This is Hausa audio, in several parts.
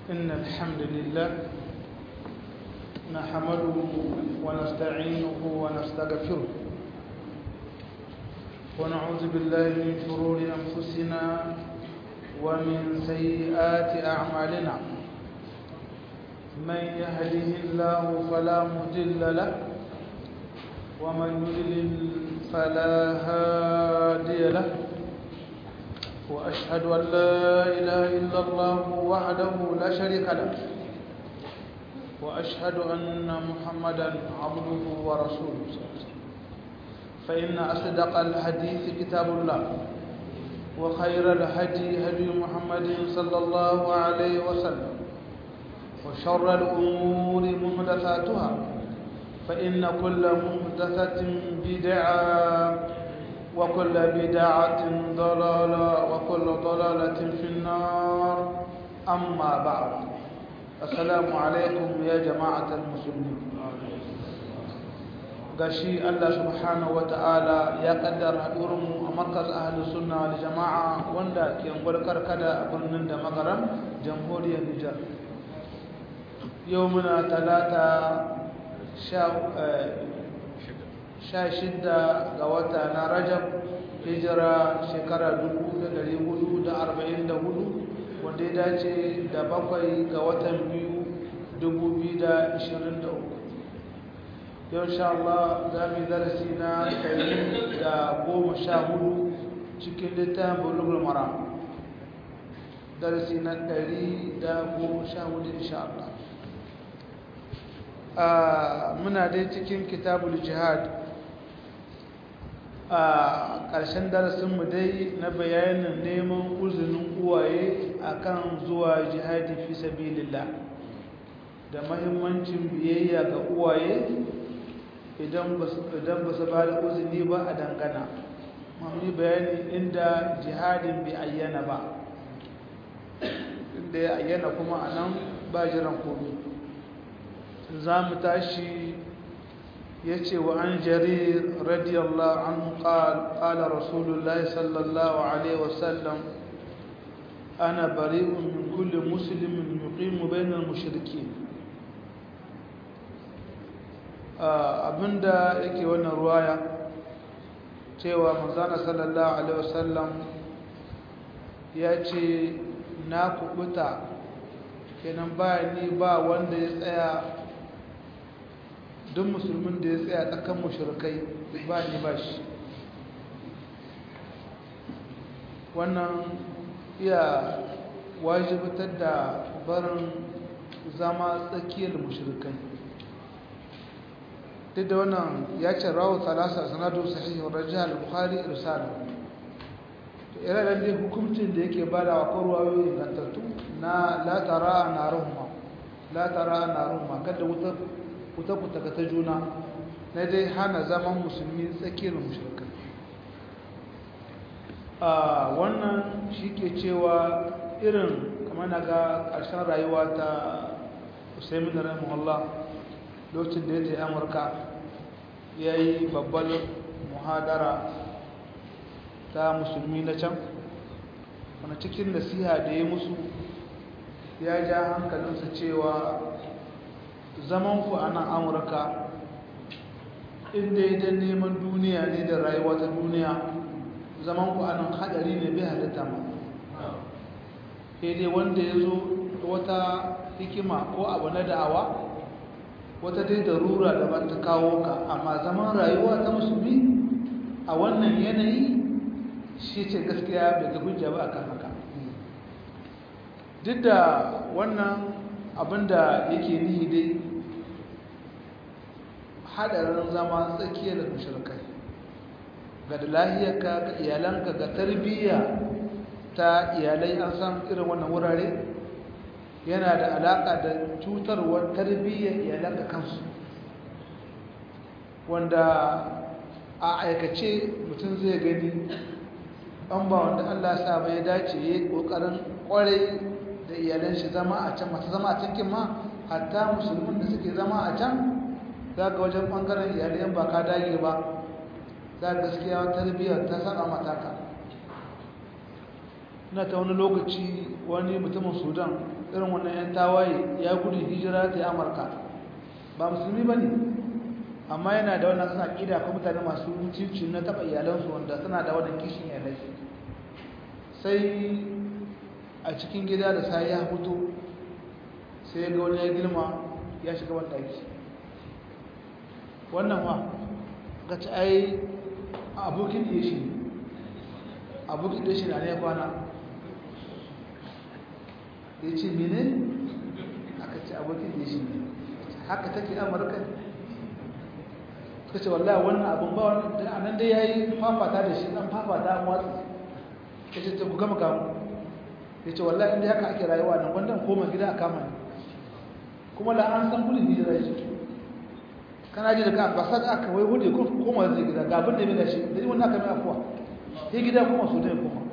إن الحمد لله نحمده ونستعينه ونستغفره ونعوذ بالله من شرور أنفسنا ومن سيئات أعمالنا من يهده الله فلا مضل له ومن يضلل فلا هادي له وأشهد أن لا إله إلا الله وحده لا شريك له وأشهد أن محمدا عبده ورسوله فإن أصدق الحديث كتاب الله وخير الهدي هدي محمد صلى الله عليه وسلم وشر الأمور محدثاتها فإن كل محدثة بدعة وكل بدعة ضلالة وكل ضلالة في النار أما بعد السلام عليكم يا جماعة المسلمين gashi Allah subhanahu wata'ala ya kaddara haɗurinmu a markaz ahli sunna wal jama'a wanda ke gwarkar kada a birnin da magaram jamhuriyar Nijar yau muna talata 16 ga wata na Rajab hijira shekara 1444 wanda ya dace da 7 ga watan 2 2023 yau insha Allah za mu yi darasi na 114 cikin littafin Bulughul Maram darasi na 114 insha Allah muna dai cikin kitabul jihad a ƙarshen darasinmu dai na bayanin neman uzinin uwaye akan zuwa jihadi fi sabilillah da mahimmancin biyayya ga uwaye idan ba su ba da uzini ba a dangana mami bayani inda jihadin bai ayyana ba inda ya ayyana kuma a nan ba jiran komi za mu tashi ya ce wa an jarir radiyallahu anhu qala rasulullahi sallallahu alaihi wasallam ana bari'un min kulli muslimin yuqimu bainal mushrikeen abinda yake wannan ruwaya cewa manzana sallallahu alaihi wasallam ya ce na kubuta kenan ba ni ba wanda ya tsaya duk musulmin da ya tsaya tsakan mushrikai ba ni ba shi wannan iya wajibatar da barin zama tsakiyar mushrikai duk da wannan ya ce rawu talasa sanadu sahihu rajah al-bukhari irsalu to irin da hukuncin da yake bada wa korwayo ingantattu na la tara narumma kada wuta ku ta juna na dai hana zaman musulmi tsakiyar mushrikai wannan shi ke cewa irin kamar na ga ƙarshen rayuwa ta Usaimin rahimahullah lokacin da ya je Amurka ya yi babbar muhadara ta musulmi na can wani cikin nasiha da ya musu ya ja hankalinsa cewa zamanku a nan Amurka inda idan neman duniya ne da rayuwa ta duniya zamanku a nan haɗari ne bai halitta ma dai wanda ya zo wata hikima ko abu na da'awa wata dai darura da ba ta kawo ka amma zaman rayuwa ta musulmi a wannan yanayi shi ce gaskiya bai ga hujja ba akan haka duk da wannan abinda yake nihi dai hadarin zama tsakiyar mushrikai ga da lahiyarka ga iyalanka ga tarbiyya ta iyalai an san irin wannan wurare yana da alaƙa da cutarwar tarbiyyar iyalanka kansu wanda a aikace mutum zai gani an ba wanda Allah sa bai dace ya yi ƙoƙarin ƙwarai da iyalan shi zama a can masu zama a can kin ma hatta musulmin da suke zama a can za ga wajen ɓangaren iyalai ba ka dage ba za gaskiya tarbiyyar ta saba mataka na ta wani lokaci wani mutumin Sudan irin wannan 'yan tawaye ya gudu hijira ta amurka ba musulmi ba ne amma yana da wannan suna ƙida ko mutane masu mutunci na taɓa iyalansu wanda suna da wannan kishin iyalai sai a cikin gida da sai ya fito sai ya ga wani ya girma ya shiga wani ɗaki wannan ma ga ci ai abokin ɗaya shi abokin ɗaya shi na ne kwana ya ce mene aka ce abokin ɗaya shi ne haka take amurka suka ce wallahi wannan abin ba wani a nan dai ya yi fafata da shi ɗan fafata an watsa ya ce ta ku gama kamu ya ce wallahi inda haka ake rayuwa nan wanda koma gida a kama ne kuma da an san gudun hijira ya ce kana ji da ka ba sa da aka wai hudu koma zai gida ga abin da mai da shi da yi wannan aka mai afuwa sai gida kuma su dai kuma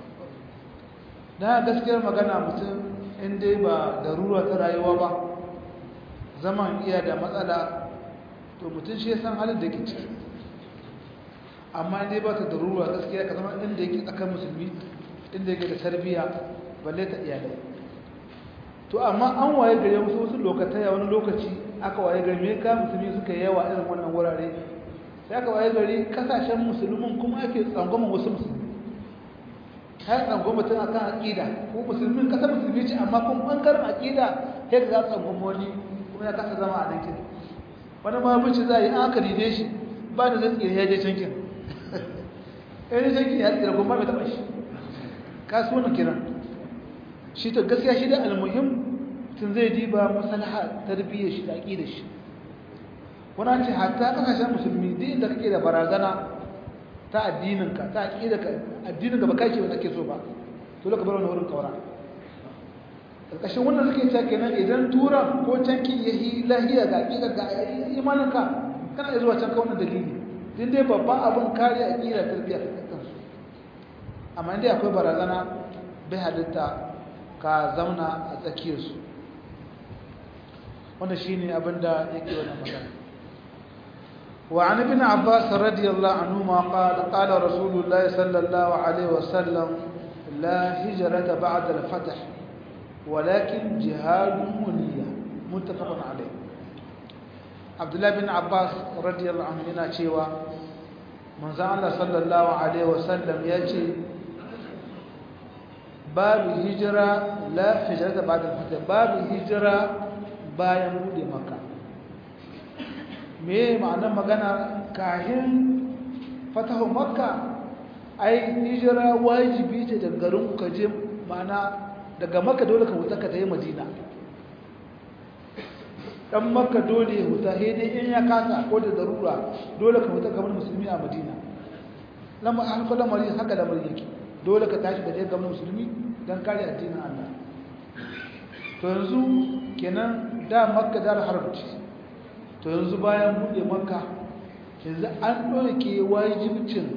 da gaskiyar magana mutum in dai ba darura ta rayuwa ba zaman iya da matsala to mutum shi ya san halin da ke ciki amma in dai ba ta darura gaskiya ka zama inda yake tsakan musulmi inda yake da tarbiyya balle ta iyalai to amma an waye gare wasu lokatai a wani lokaci aka waye gare me ka musulmi suka yi yawa irin wannan wurare sai aka waye gare kasashen musulmin kuma ake tsangwama wasu musulmi har tsangwama tun akan aqida ko musulmin kasar musulmi ce amma kuma bangaren aqida sai ga tsangwama wani kuma ya kasa zama a dankin wani ma bici za yi aka ride shi ba da zai tsire ya je cankin ɗaya cankin ya tsira kuma bai taɓa shi kasuwanin kiran shi ta gaskiya shi da almuhim tun zai diba masalaha tarbiyyar shi da aƙidar shi wani ce hatta kasashen musulmi duk inda kake da barazana ta addininka ta aƙidarka addininka ba kai ce ba ake so ba to ka bar wani wurin kaura ƙarƙashin wannan suke cewa kenan idan turan ko cankin ya yi lahiya ga aƙidar ga imaninka kana iya zuwa can ka wannan dalili din dai babban abin kare aƙidar tarbiyyar kansu amma inda akwai barazana bai halitta ka zauna a tsakiyarsu wanda shi ne abinda yake wannan magana وعن ابن عباس رضي الله عنهما قال قال رسول الله صلى الله عليه وسلم لا هجرة بعد الفتح ولكن جهاد ونية متفق عليه عبد الله بن عباس رضي الله عنه yana cewa manzo Allah sallallahu alaihi wasallam yace babu hijira la hijrata ba'da al-fath babu hijira bayan bude makka me ma'anar magana kahin fatahu makka ai hijira wajibi ce daga garin ka je ma'ana daga makka dole ka huta ka tafi madina dan makka dole ya huta sai dai in ya kasa ko da darura dole ka huta kamar musulmi a madina lamma an kula mari haka da mari yake dole ka tashi da je kamar musulmi dan kare addinin Allah to yanzu kenan da makka da harbi to yanzu bayan bude makka yanzu an doke wajibcin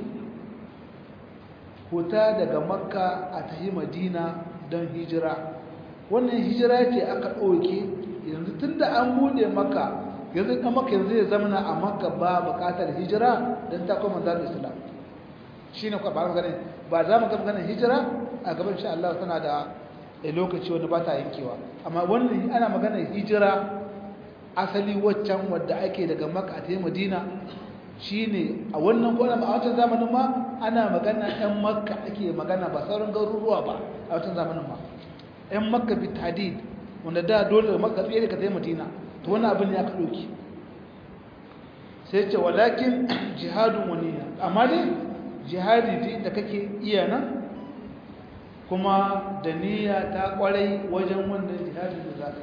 huta daga makka a tahi madina don hijira wannan hijira ce aka doke yanzu tunda an bude makka yanzu kan makka yanzu ya zama a makka ba bukatar hijira don ta kuma manzon Islam shine ko ba ganin ba za mu ga maganar hijira a gaban insha Allah tana da lokaci wanda ba ta yankewa amma wannan ana maganar hijira asali waccan wadda ake daga Makka ta Madina shine a wannan ko a wancan zamanin ma ana magana ɗan Makka ake magana ba sauran garuruwa ba a wancan zamanin ma ɗan Makka bi tadid wanda da dole Makka tsaye ka ta Madina to wannan abin ya ka doki sai ce walakin jihadun waniya amma dai jihadi da kake iya nan kuma da niyya ta kwarai wajen wannan jihadi da zaka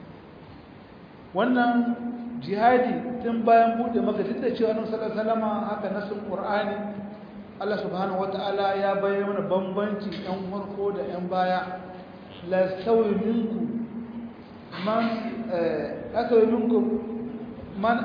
wannan jihadi tun bayan bude maka duk da cewa Annabi sallallahu alaihi wasallam haka nasun Qur'ani Allah subhanahu wataala ya bayyana bambanci ɗan farko da ɗan baya la sawi minkum man asawi minkum man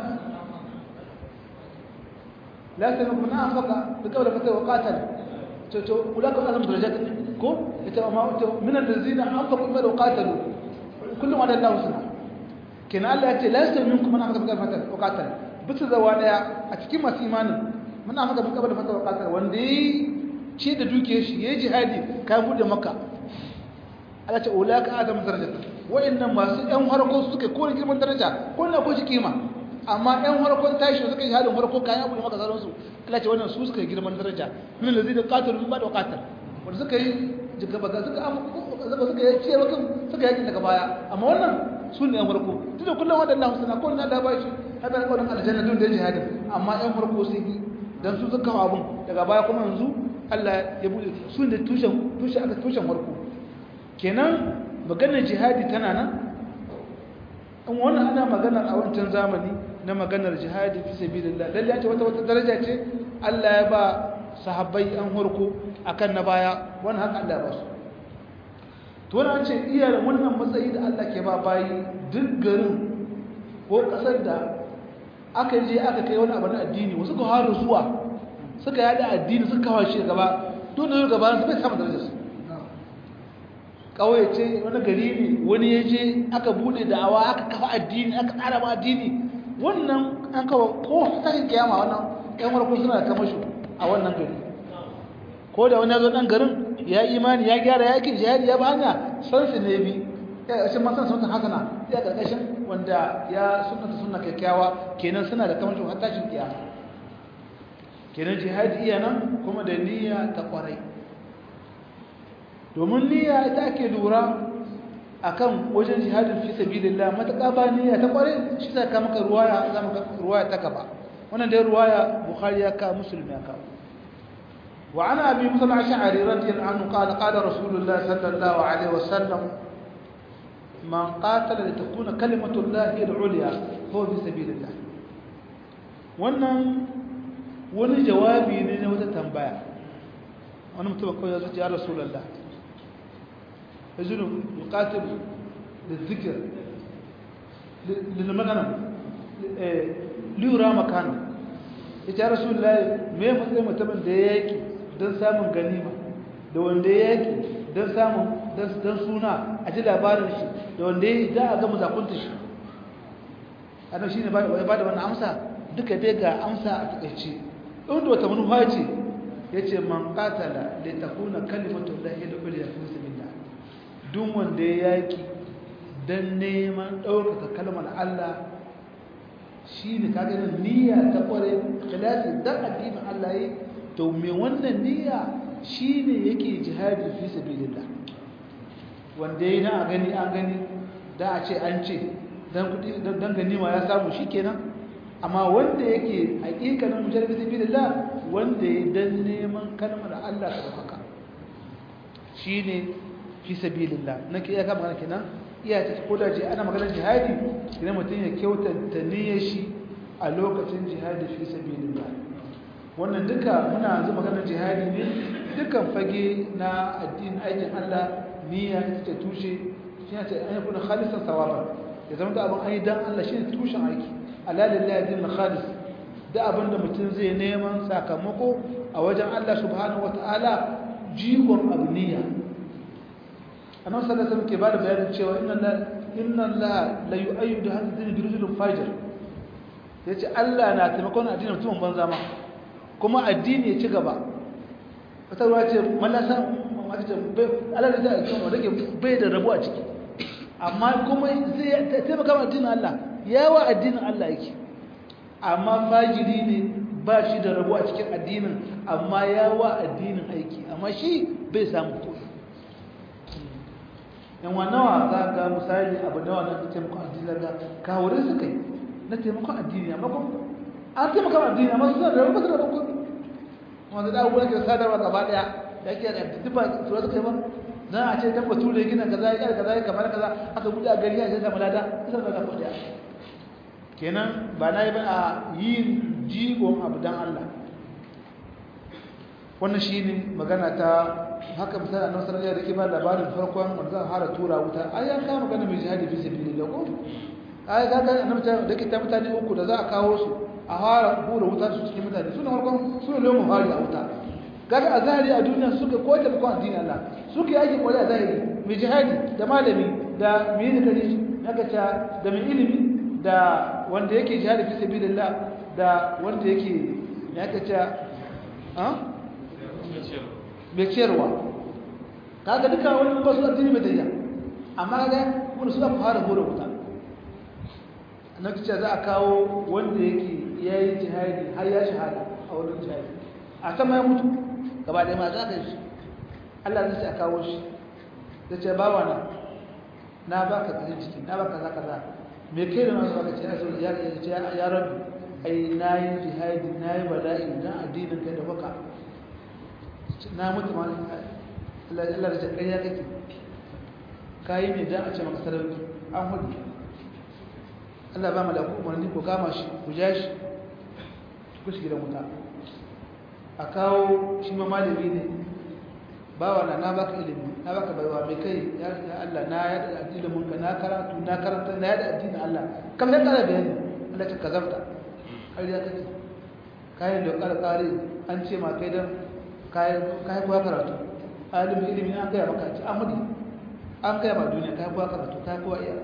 la sawi man anfaqa bi qawli fata wa qatal to ulaka azam darajat ko ita ma min allazina anfaqu wa qatalu kullu ma dallahu sunna kenan Allah ya ce la yastawi minkum man anfaqa bi qawli wa qatal bisa zawa daya a cikin masu imanin man anfaqa bi qawli fata wa qatal wanda yi ce da duke shi yayi jihadi ka bude maka Allah ce ulaka adam darajata wa'annan masu ɗan harko suke ko girman daraja ko na ko shi kima amma ɗan harkon tashi suka yi halin harko kayan abu da maka zaron su Allah ce wannan su suka yi girman daraja min lazina qatalu min ba'da qatal wanda suka yi jigaba suka yi cewa kan suka yi daga baya amma wannan su ne ɗan harko tunda kullum wadannan suna ko na da bashi hada da kaurin aljanna don da jihadin amma ɗan harko sai yi dan su suka kawo abun daga baya kuma yanzu Allah ya bude su ne tushen harko kenan maganar jihadi tana nan in wannan ana maganar a wancan zamani na maganar jihadi fi sabilillah lalle ce wata daraja ce Allah ya ba sahabbai an harko akan na baya wannan haka Allah ya ba su to wannan ce iya wannan matsayi da Allah ke ba bayi duk garin ko kasar da aka je aka kai wani abu na addini wasu ka haru zuwa suka yada addini suka kawo shi gaba to da gaba su bai samu darajar su kawai ce wani gari ne wani ya je aka bude da'awa aka kafa addini aka tsara ma addini wannan an kawo ko tashin kiyama wannan ƴan warko suna da kamasho a wannan gari ko da wani ya zo ɗan garin ya imani ya gyara ya kin jihadi ya ba hanya san su ne bi ya shi masan sunan hasana ya karkashin wanda ya sunna kyakkyawa kenan suna da kamasho har tashin kiyama kenan jihadi iya nan kuma da niyya ta kwarai domin niyya ita ake lura akan wajen jihadin fi sabilillah mataka ba niyya ta kware shi sai ka maka ruwaya za mu ga ruwaya ta gaba wannan dai ruwaya bukhari ya ka muslim ya ka wa ana abi musa al-ash'ari radiyallahu anhu qala qala rasulullah sallallahu alaihi wasallam man qatala li takuna kalimatu llahi al-ulya huwa fi sabilillah wannan wani jawabi ne na wata tambaya wani mutum kawai ya zo ya rasulullah رجل يقاتل للذكر للمغنم ليرى مكانه ya rasul Allah me matsayin mutumin da yake don samun ganima da wanda yake don samun dan suna a ji labarin shi da wanda yake da a ga muzakunta shi ana shine ba da wannan amsa duka dai ga amsa a takeice don wata manufa ce yace man qatala li takuna kalimatu llahi al-ulya fi sabilillah duk wanda ya yaki don neman ɗaukaka kalmar Allah shi ne kaganin niyya ta ƙware kilasi don addinin Allah yi to mai wannan niyya shi ne yake jihadi fi sabilillah wanda ya yi na a gani an gani da a ce an ce don ganima ya samu shi kenan amma wanda yake haƙiƙanin mujar fi sabilillah wanda ya yi don neman kalmar Allah ta ɗaukaka shi ne fi sabilillah nake iya kama kenan iya ta koda je ana maganar jihadi idan mutum ya kyautata niyyar shi a lokacin jihadi fi sabilillah wannan duka muna yanzu maganar jihadi ne dukan fage na addinin aikin Allah niyya ita ce tushe shi ne an yakuna khalisan sawaban ya zama da abin ayi dan Allah shine tushen aiki ala lillahi din khalis da abin da mutum zai neman sakamako a wajen Allah subhanahu wataala jigon abu niyya annabi sallallahu alaihi wasallam ke bada bayanin cewa inna Allah la yu'ayyidu hadha ad-din bi rajulin fajir yace Allah na taimakon addinin mutumin banza ma kuma addini ya ci gaba wata ruwa ce malasa mata ce Allah da zai kuma rage bai da rabo a ciki amma kuma zai taimaka addinin Allah yawa addinin Allah yake amma fajiri ne ba shi da rabo a cikin addinin amma yawa addinin aiki amma shi bai samu koyi yan nawa za ga misali abu nawa na taimakon addini da kawure su kai na taimakon addini amma kuma an taimakon addini amma suna da rubuta da rubuta wanda da abubuwan ke sadarwa gaba daya da ke da duba tura su kai ba na a ce dan bature gina kaza ya kaza ya kamar kaza aka buɗe a gari ya ce samu lada isa da ko daya kenan ba na yi ba a yin jigon abu dan Allah wannan shine magana ta haka misali annabi sallallahu alaihi wasallam da labarin farkon wanda za a fara tura wuta ai ya kawo magana mai jihadi fi sabilillah ko ai ga annabi da ke ta mutane uku da za a kawo su a fara hura wuta su cikin mutane suna farkon suna lomo fari a wuta kaga a zahiri a duniya suka ko ta ko addini Allah suka yake kwari a zahiri mai jihadi da malami da mai kare haka ta da mai ilimi da wanda yake jihadi fi sabilillah da wanda yake haka ta mai ciyarwa kaga duka wani ba su addini bai dayya amma ga kuma su aka fara hore wuta annabi ce za a kawo wanda yake yayi jihadi har ya shahada a wurin jihadi a sama ya mutu gaba da ma za ka yi Allah zai a kawo shi da ce bawa na baka kudin ciki na baka kaza me kai da masu baka ce ya rabbi ai nayi jihadi nayi bala'i dan addinin kai da baka na mutu ma Allah da ce kai ya kake kai ne dan a ce maka sarauki an hudu Allah ba mu da umarni ko kama shi ku ja shi ku shi gidan wuta a kawo shi ma malami ne bawa na baka ilimi na baka baiwa mai kai ya Allah na yada ilimin ka na karanta na yada addinin Allah kamar yadda Allah bayani Allah ta kazarta har ya kace kayan da karkare an ce ma kai dan kai kuwa karatu alimin ilimi an gaya maka ce amudi an gaya ma duniya kai kuwa karatu kai kuwa iya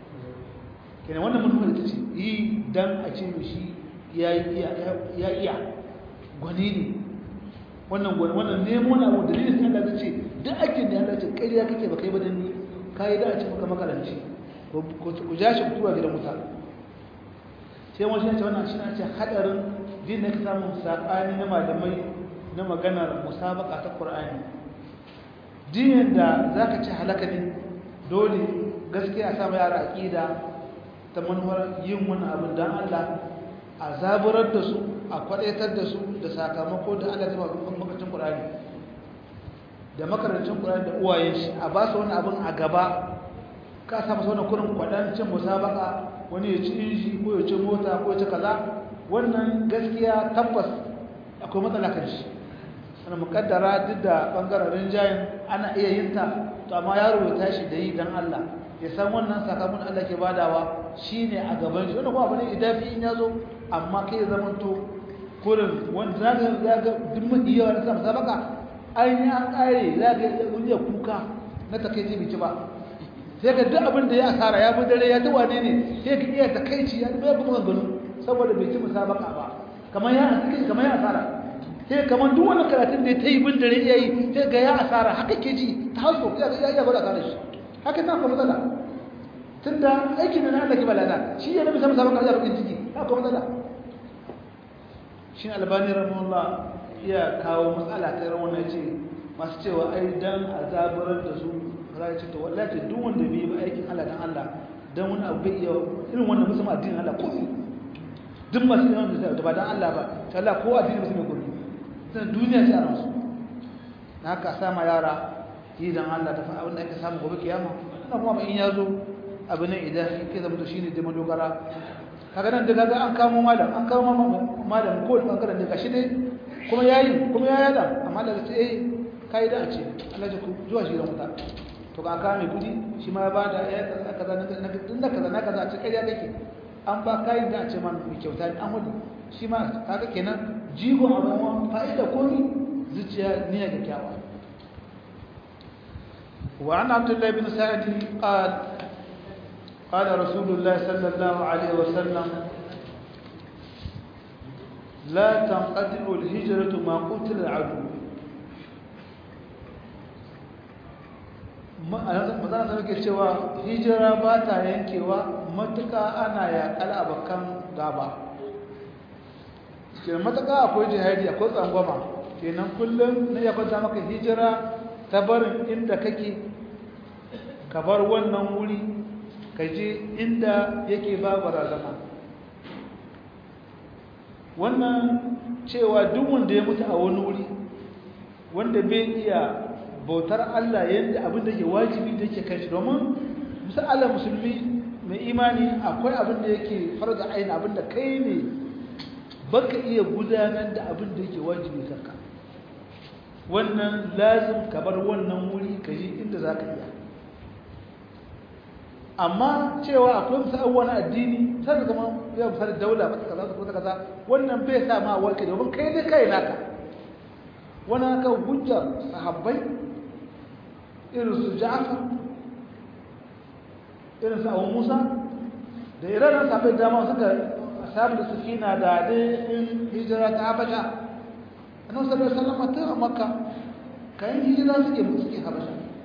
kenan wannan mutum da tace yi dan a ce mishi ya iya gwani ne wannan nemo na abu dalilin Allah zai ce duk aikin da Allah ce ƙarya kake ba kai ba dan ni kai da a ce maka makaranci ku ja shi kuwa gidan wuta sai wani shi wannan shi ne ce hadarin din da ka samu sakani na malamai na maganar musabaka ta Qur'ani dinin da zaka ce halaka ne dole gaskiya a samu yara aqida ta manufar yin wannan abin dan Allah a zaburar da su a kwadaitar da su da sakamako da Allah zai ba makarantun Qur'ani da makarantun Qur'ani da uwayen shi a ba su wani abin a gaba ka sa masa wannan kurin kwadancin musabaka wani ya ci inji ko ya ci mota ko ya ci kaza wannan gaskiya tabbas akwai matsala kan shi ana mukaddara duk da bangaren rinjayen ana iya yin ta to amma yaro ya tashi da yi dan Allah ya san wannan sakamakon Allah ke badawa shine a gaban shi wannan kuma abu ne idafi in yazo amma kai zaman to kurin wanda zaga duk mafi yawa na samu sabaka an yi an kare zaga wani ya kuka na takaici bai ci ba sai ka duk abin da ya asara ya fi dare ya ta wane ne sai ka iya takaici ya bai kuma gano saboda bai ci musabaka ba kamar ya asara sai kamar duk wani karatun da ya ta yi bin dare ya yi sai ga ya asara haka ke ji ta hasko ya gwada kare shi haka na kuma matsala tun da aikin da na Allah ke balada shi ya nabi sama kaza rukin ciki haka kuma matsala shi albani rahimahullah ya kawo matsala ta irin wannan ce masu cewa ai dan azabarar da su za ce to wallahi duk wanda bai yi aikin Allah dan Allah dan wani abu bai iya irin wannan musamman addinin Allah ko duk masu yawan da ba dan Allah ba ta Allah ko addinin musulmi ko sai duniya ce a ransu na haka sama yara yi dan Allah ta fa abin da ake samu gobe kiyama ina kuma ba in yazo abu ne idan kai zama to shine da madogara kaga nan da kaga an kamo malam malam ko bangaren da gashi ne kuma yayi kuma ya yada amma da ce kai da a ce Allah ya ku zuwa shi da muta to ka kame kudi shi ma ya bada ya kaza na kaza a ce kai ya kake an ba kai da a ce man ku kyauta an hudu shi ma kaga kenan jigo abun fa'ida komi zuciya niyya da kyawa وعن عبد الله بن سعد قال رسول الله صلى الله عليه وسلم لا تنقطع الهجرة ما قتل العدو mazana sanar ke cewa hijira ba ta yankewa matuka ana yaƙar abokan gaba kenan matuka akwai jihadi akwai tsangwama kenan kullum na ya kwanta maka hijira ta barin inda kake ka bar wannan wuri ka je inda yake ba barazana wannan cewa duk wanda ya mutu a wani wuri wanda bai iya bautar Allah yadda abin da ke wajibi da yake kai shi domin misali musulmi mai imani akwai abin da yake farza ainihin abin da kai ne baka iya gudanar da abin da yake wajibi kanka wannan lazim ka bar wannan wuri ka yi inda za ka iya amma cewa akwai misali wani addini sai zama ya misali daula ba kaza ko kaza wannan bai sa ma warke domin kai ne kai naka wannan ka hujja sahabbai irin su Ja'far irin su Abu Musa da irin sahabbai dama suka ashabul sufina da in hijira ta Habasha annabi sallallahu alaihi wasallam ta Makka kayan hijira suke Habasha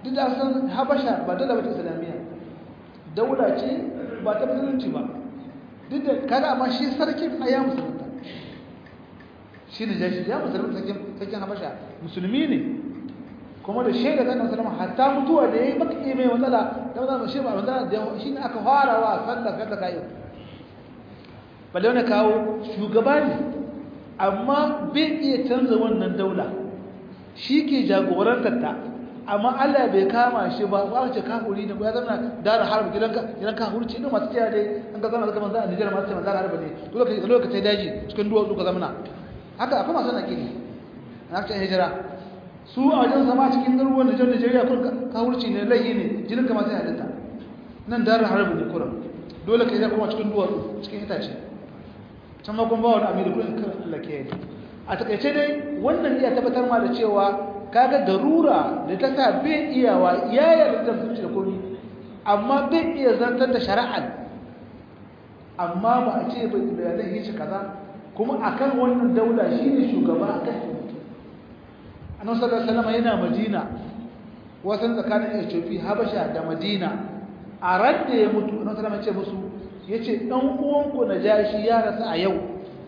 duk da san habasha ba daula ba ta islamiyya daula ce ba ta musulunci ba duk da kaga amma shi sarkin aya musulunta shi ne jashi ya musulunta sarkin habasha musulmi ne kuma da shaida kan sallama hatta mutuwa da yayi baka mai matsala da wannan shi ba matsala da shi ne aka fara wa sallah kada kai balle wani kawo shugaba ne amma bai iya canza wannan daula shi ke jagorantar ta amma Allah bai kama shi ba ba ce kafuri ne ko ya zama dara harbi gidan kafurci ne masu kiyaye dai an ga zama zaman za a Nijar masu manzan harbi ne dole ka tai daji cikin duwatsu ka zamana haka akwai masu nakiri na cikin hijira su a wajen zama cikin garuruwan Najeriya kun kafurci ne laifi ne jinin ka ma sai halitta nan dara harbi ne kuran dole ka yi kuma cikin duwatsu cikin itace can ma kun ba wani amiri kun kan Allah ke yi a takaice dai wannan iya tabbatar ma da cewa kaga darura da ta sa bai iyawa ya yarda da zuci da komai amma bai iya zantar da shari'a amma ba a ce bai da zai yi shi kaza kuma akan wannan daula shine shugaba akan annabi sallallahu alaihi wasallam yana Madina wasan tsakanin Ethiopia Habasha da Madina a radda ya mutu annabi sallallahu alaihi wasallam ya ce musu yace dan uwanku Najashi ya rasa a yau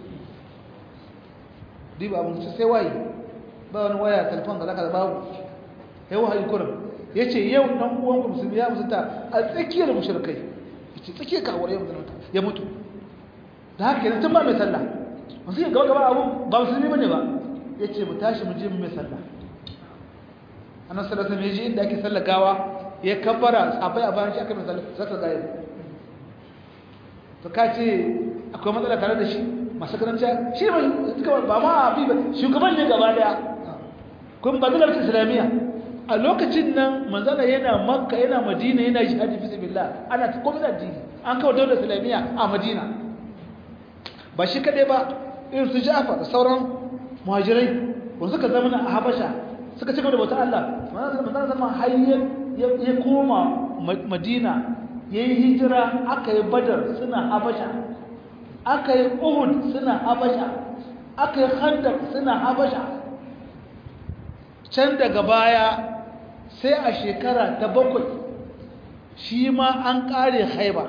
diba abun sai waye ba wani waya telefon da zaka babu sai wahayi kurin yace yau dan uwanku musulmi ya musulta a tsakiyar mushrikai yace tsakiyar kawure ya mutu da haka yanzu tun ba mai sallah musu ya gaba abu ba musulmi bane ba yace mu tashi mu je mu mai sallah annabi sallallahu alaihi wasallam yaji inda ake sallah gawa ya kabbara sabai a bayan shi aka mai sallah gawa to kace akwai matsala tare da shi masu karanta shi ba ma abi ba shugaban ne gaba daya kun ba dalar islamiyya a lokacin nan manzala yana makka yana madina yana jihadi fi sabilillah ana komai da addini an kawo daular islamiyya a madina ba shi kadai ba irin su Ja'far da sauran muhajirai wanda suka zama a Habasha suka cigaba da bautar Allah manzala zama hayyar ya koma madina yayi hijira aka yi badar suna Habasha aka yi Uhud suna Habasha aka yi Khandaq suna Habasha can daga baya sai a shekara ta 7 shi ma an kare Khaibar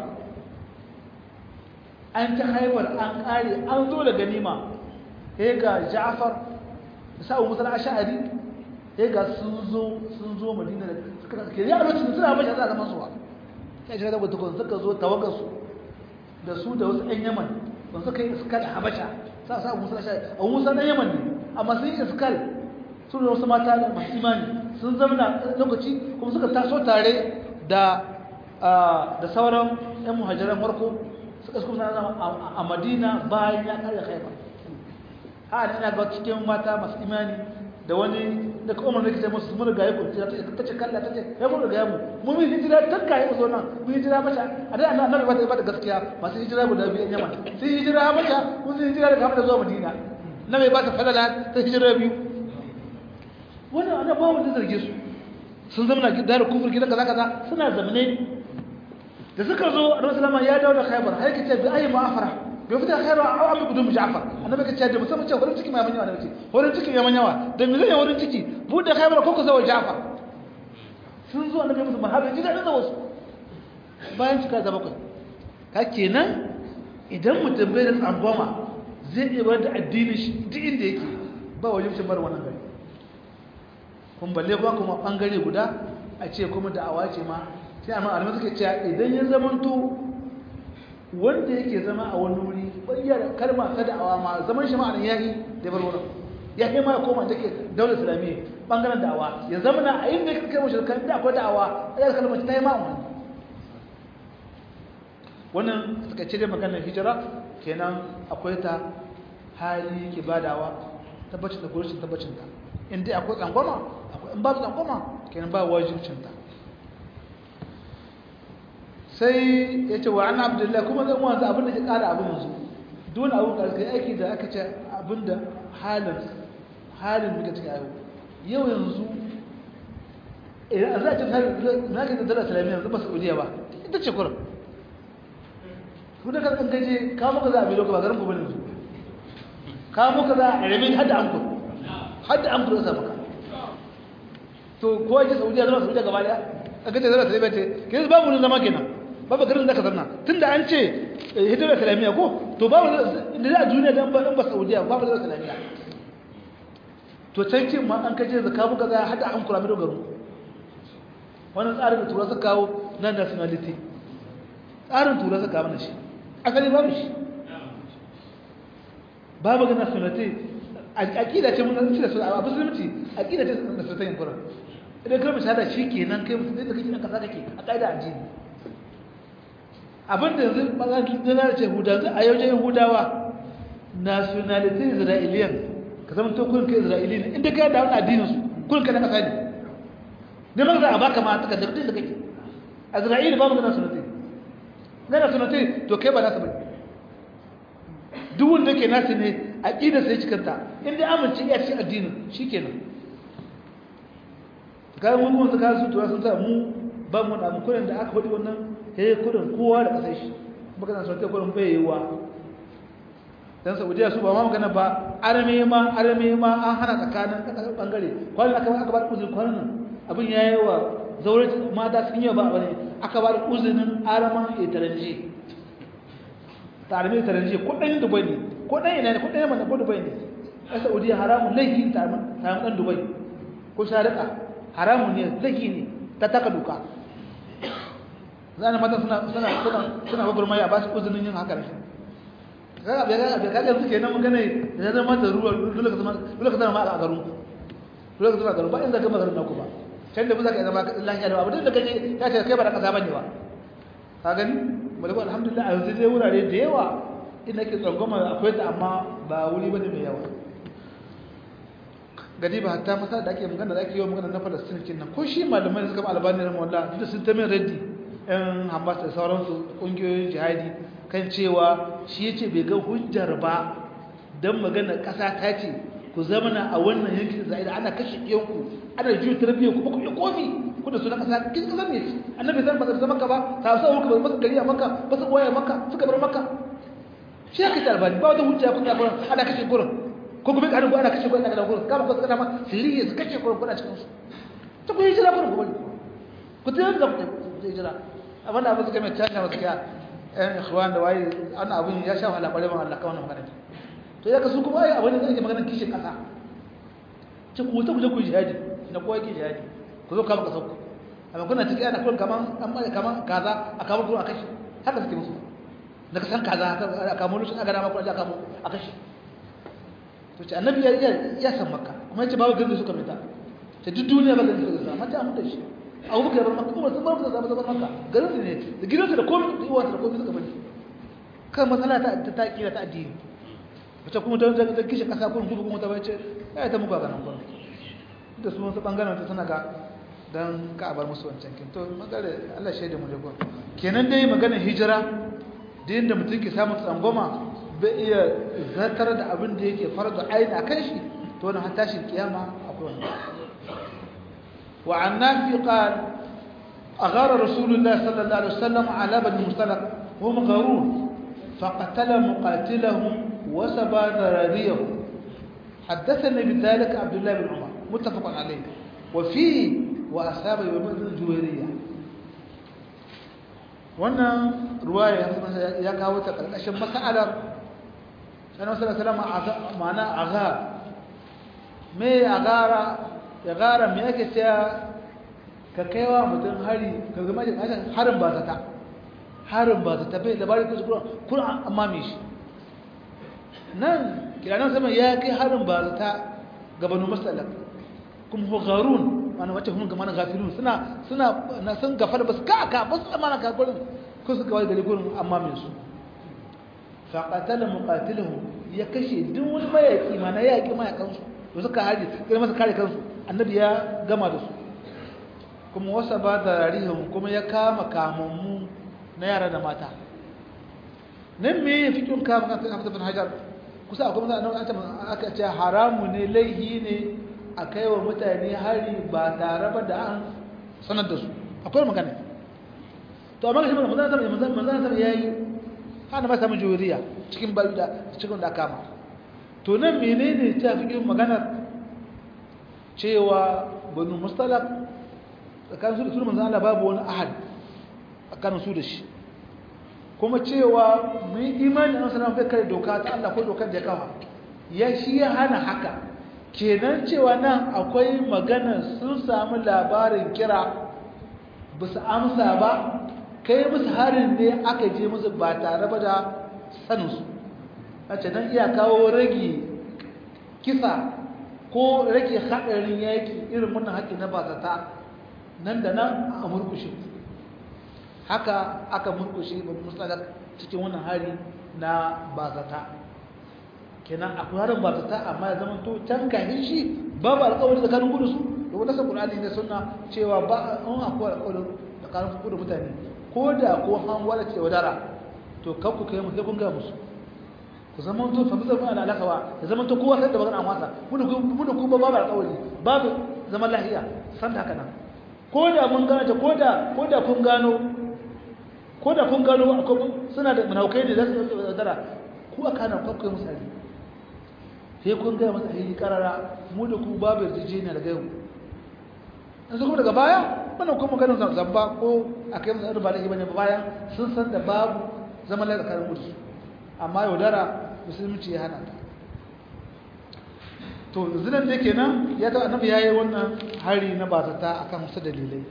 an ta Khaibar an kare an zo da ganima sai ga Ja'far sa'u Musa al-Ash'ari sai ga sun zo Madina da suka ke ya lokacin suna Habasha za zaman su ba sai ga da tukun suka zo tawagar su da su da wasu ɗan Yaman ba suka yi iskal Habasha sa Musa al-Ash'ari a Musa ɗan Yaman ne amma sun yi iskal sun da wasu mata da masu imani sun zama lokaci kuma suka taso tare da sauran 'yan muhajiran farko suka suka zama a Madina bayan ya kare Khaibar har ina ga cikin mata masu imani da wani da kuma ne kace musu mun riga ku ta ce kalla ta ce ya mun riga mu mun hijira takka ya zo nan mun hijira Habasha a dai annabi ba da gaskiya masu hijira guda biyu Yaman sai hijira Habasha mun hijira daga Habasha zuwa Madina nabi ba ta falala ta hijira biyu wannan ana ba wanda zarge su sun zama da kufur gidan kaza suna zamane da suka zo Annabi sallama ya dawo da Khaibar har kace bi ayi ma'afara bai fita Khaibar a abu gudun Ja'far Annabi kace da musamman ce horin ciki mai manyawa Annabi ce horin ciki mai manyawa da me zai horin ciki bude Khaibar ko ku zawo Ja'far sun zo Annabi musu marhaba ji da wasu bayan cika da 7 ka kenan idan mutum bai da tsangwama zai iya bar da addinin shi duk inda yake ba wajen cin bar wannan gari kun balle ba kuma bangare guda a ce kuma da'awa ce ma sai amma alama suke cewa idan ya zamanto wanda yake zama a wani wuri bayyana kalma ta da'awa ma zaman shi ma'anin yahi da bar wurin ya kai ma ya koma take daular islamiyya bangaren da'awa ya zama na a inda yake kai mushrikan da akwai da'awa ya kalmar ta yi ma wannan suka ce da maganar hijira kenan akwai ta hali ke badawa tabbacin da gurin tabbacin ta in dai akwai tsangwama in babu tsangwama kenan ba wajibcinta sai ya ce wa an abdullahi kuma zan wanzu abinda ke kara abin yanzu dole abin karkai aiki da aka ce abinda halin muka cikin yau yanzu a za a ce na ka tattara islamiyya yanzu ba saudiya ba ita ce kurin kuma ka kan gaje kawo muka za a bilo ka ba garin ku bane yanzu kawo muka za a ramin hadda an kudu hadda an kudu sa maka to ko ya Saudiya zama Saudiya gaba daya aka ce zama Saudiya ce ke babu ne zama kenan babu garin da ka zanna tunda an ce hijira islamiyya ko to babu da za a duniya dan ba Saudiya babu da islamiyya to can kin ma an kaje zakka buka za hada an kula da garin wannan tsarin da tura suka kawo na nationality tsarin tura suka kawo shi asali babu shi babu ga nationality aqida ce mun ci da su a musulunci aqida ce da su ta yin Qur'an idan kai shahada shikenan kai musulmi da kake nan kaza kake a kaida addini abinda yanzu bazan da ce hudawa a yau jayin hudawa nationality israelian ka zama to kullun kai israeli ne inda kai da wannan addinin su kullun kai na kasa ne ne ma za a baka ma ta da kake israeli babu nationality nationality to kai ba nasu bane duk wanda ke nasu ne aqida sai cikanta inda amince ya cikin addinin shikenan kai mun su ka su tura sun sa mu ba mu da kullun da aka faɗi wannan kullun kowa da kasai shi magana sun ta kullun bai yiwa dan Saudiya su ba ma magana ba arme ma an hana tsakanin bangare kwallon aka ba uzuri kwallon abin yayi wa zaure mata sun yi ba bane aka ba uzurin araman itaranji tarbi itaranji kudin Dubai ne kudin ina ne kudin mana ko Dubai ne a Saudiya haramun laifi ta dan Dubai ko sharika haramun ne laifi ne ta taka duka zan mata suna gurmai a ba su uzurin yin haka ne kaga suke nan magana da zama da ruwa dole ka zama a garin ba inda ka magarin naku ba can da zaka zama lafiya da abu da kaje ya ce kai ba da kasa bane ba ka gani malaku alhamdulillah a yanzu dai wurare da yawa inda ke tsangoma akwai ta amma ba wuri bane mai yawa gadi ba hatta masa da ake magana da ake yi magana na Palestine kin nan ko shi malamai suka ba albani rahimahullah duk sun ta min raddi ɗan Hamas da sauransu kungiyoyin jihadi kan cewa shi yace bai ga hujjar ba dan magana kasa ta ce ku zamana a wannan yankin Isra'ila ana kashe yanku ana juya tarbiyyar ku ba ku yi komi ku da sunan kasa kin kasan ne annabi san ba zama ka ba ta sa ku ba su gari a Makka ba su waya Makka suka bar Makka shi aka ta albani ba wata hujja ku ya gurin ana kashe gurin ko kuma ka ana kashe gurin daga gurin ka ba ku kana ma sirri su kashe gurin kuna cikin su to ku yi jira gurin ku ta da ku jira abana ba su ga mai tana ba su ga ɗan ikhwan da waye ana abin ya sha wahala kwarai ban Allah ka wannan magana to ya kasu kuma ai abin da ake magana kishin kasa ce ku ta kuje ku jihadi na kowa ke jihadi ku zo ka maka sauku amma kuna ciki ana kullum kaman kaza a kamar kuma a kashi haka suke musu da ka san kaza a kamar lushin aga dama kuma a kamar a kashi to ce annabi ya san makka kuma ya ce babu garin suka mita ce duk duniya ba garin suka zama ta mutu shi abubakar ya bar makka kuma sun bar makka garin su ne da gidansu da komai da iwansu da komai suka bari kan matsala ta kira ta addini wata kuma ta kishin kasa kun kuma ta bace ya ta muku a ganin kun da su wasu bangaren ta tana ga don ka bar musu wancan kin to magana Allah shaida mu da kun kenan dai maganar hijira da yanda mutum ke samun tsangwama bai iya zartar da abin da yake farzu ayin akan shi to wannan har tashin kiyama akwai wannan وعن نافع قال أغار رسول الله صلى الله عليه وسلم على بني مصطلق وهم غارون فقتل مقاتلهم وسبى ذراريهم حدثني بذلك عبد الله بن عمر متفق عليه وفيه وأصاب يومئذ الجويرية وانا رواية يا كاوتا قال مسألة أنا صلى الله عليه وسلم معناه أغار me ya gara me yake cewa ka kaiwa mutum hari ka zama da harin ba ta bai labari ko Qur'an amma me shi nan kiranan sama ya kai harin ba ta gabanu masalak kuma gharun ana wace hun ga mana gafilun suna na san gafar bas ka bas amana ka gurin ko su kawai gari gurin amma me su fa qatala muqatiluhu ya kashe duk wani mayaki mana yaki mayakansu to suka haji kai masa kare kansu annabi ya gama da su kuma wasa ba da rarihim kuma ya kama kamammu na yara da mata nan me yafi kin kama kan Ahmad bin Hajar kusa akwai mutane aka ce haramu ne laihi ne a kaiwa mutane hari ba tare ba da an sanar da su akwai magana to amma shi manzon yayi hana masa mu juriya cikin balda cikin da kama to nan menene ta fi maganar cewa banu mustalaq tsakanin su da sunan manzon Allah babu wani ahad tsakanin su da shi kuma cewa mun imani an sanar bai kare doka ta Allah ko dokar da ya kafa ya shi ya hana haka kenan cewa nan akwai magana sun samu labarin kira ba su amsa ba kai musu harin ne aka je musu ba tare ba da saninsu a ce nan iya kawo rage kisa ko rage haɗarin yaƙi irin wannan haƙi na bazata nan da nan a murkushe haka aka murkushe musalak cikin wannan hari na bazata kenan akwai harin bazata amma ya zama to can kahin shi babu alƙawari tsakanin gudu su da wata sa Qur'ani ne sunna cewa ba an akwai alƙawari tsakanin gudu mutane ko da ko han wala ce wadara to kan ku kai mu sai kun ga musu ku zama to fa bizar ana alaka ba ya zama to kowa sai da magana amsa mu da ku babu alƙawari babu zaman lahiya san da haka nan ko da mun gane ta ko da kun gano suna da munaukai da zasu wadara ku aka nan kwakwai misali sai kun ga masa hili karara mu da ku babu yarjejeniya daga yau in su kuma daga baya wannan kuma maganin zamba ko a kai musu ba da ibane bayan sun san da babu zaman lafiya tsakanin musu amma yaudara musulunci ya hana ta to zinan da kenan ya ta annabi yayi wannan hari na batata akan wasu dalilai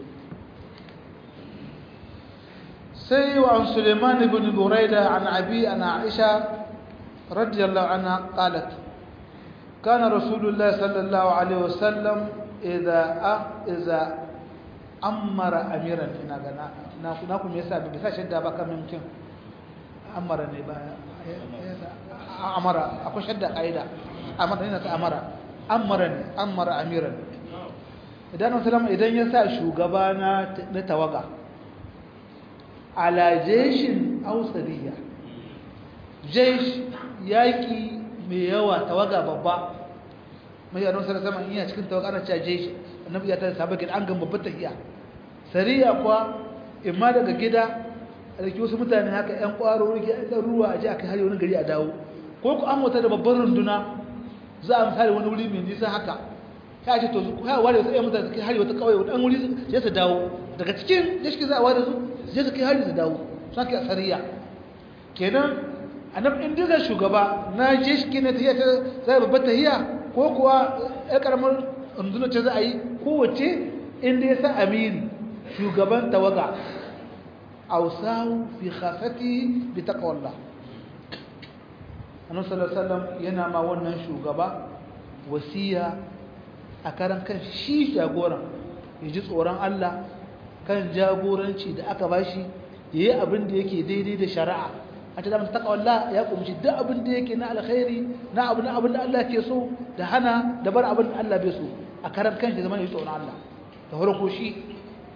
sai wa an Sulaiman ibn Buraida an Abi ana Aisha radiyallahu anha qalat kana Rasulullah sallallahu alaihi wasallam idza amara amiran ina gana na kuma yasa bi sa shadda ba kamin kin amara ne ba amara akwai shadda qaida amara ne ta amara amiran idan sallama idan ya sa shugaba na tawaga ala jeshin aw sariya jesh yaki mai yawa tawaga babba mai annabi sallallahu alaihi wasallam iya cikin tawaga ana cewa jeshi annabi ya ta sabakin an ga babbar tahiya sariya kuwa imma daga gida da ke wasu mutane haka ƴan ƙwaro rike ɗan ruwa a je a kai hari wani gari a dawo ko ku an wata da babbar runduna za a misali wani wuri mai nisa haka ya ce to ya ware wasu ƴan mutane su kai hari wata kawai wani wuri sai su dawo daga cikin jishki za a ware su sai su kai hari su dawo su haka a sariya kenan annabi in diga shugaba na jishki na tahiya ta zai babbar tahiya ko kuwa ƴar karamar runduna ce za a yi kowace inda ya sa amiri shugaban tawaga ausahu fi khasati bi taqwallah annabi sallallahu alaihi wasallam yana ma wannan shugaba wasiya a karan kan shi jagoran yaji tsoron Allah kan jagoranci da aka bashi yayi abin da yake daidai da shari'a a ta da taqwallah ya kumshi duk abin da yake na alkhairi na abin da Allah ke so da hana da bar abin da Allah bai so a karan kan shi zaman yaji tsoron Allah da farko shi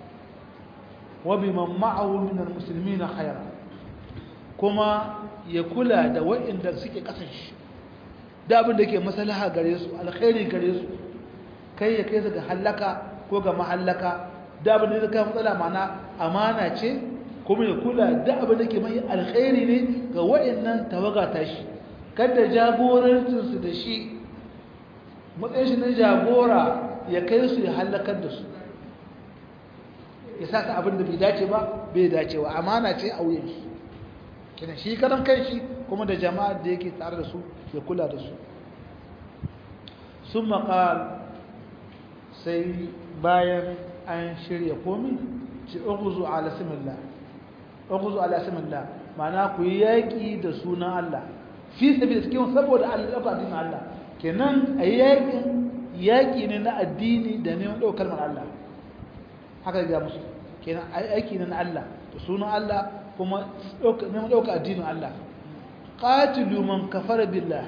وبمن معه من المسلمين خيرا كما يكلا da wa'inda suke kasan shi da abin da yake maslaha gare su alkhairi gare su kai ya kai su ga halaka ko ga mahallaka da abin da yake matsala mana amana ce kuma ya kula da abin da yake mai alkhairi ne ga wa'innan tawaga ta shi kada jagorancin su da shi matsayin shi na jagora ya kai su ya halakar da su ya sa ta abin da bai dace ba bai dace wa amana ce a wuyan shi kina shi karan kai shi kuma da jama'ar da yake tare da su ya kula da su sun maƙal sai bayan an shirya komi ci uguzu ala simillah ma'ana ku yi yaƙi da sunan Allah fi sabi da cikin saboda Allah ɗauka addinin Allah kenan a yaƙi ne na addini da neman ɗaukar kalmar Allah haka ga musu kenan aiki na Allah da sunan Allah kuma neman ɗauka addinin Allah qatilu man kafara billah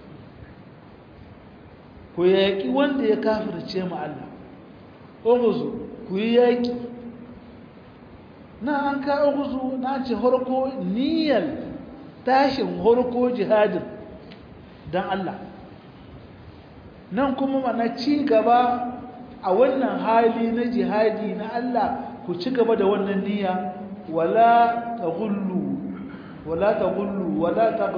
ku yaƙi wanda ya kafirce mu Allah uguzu ku yi yaƙi na an ka uguzu na ce horko niyyar tashin horko jihadin dan Allah nan kuma mana ci gaba a wannan hali na jihadi na Allah ku ci gaba da wannan niyya wala taghullu wala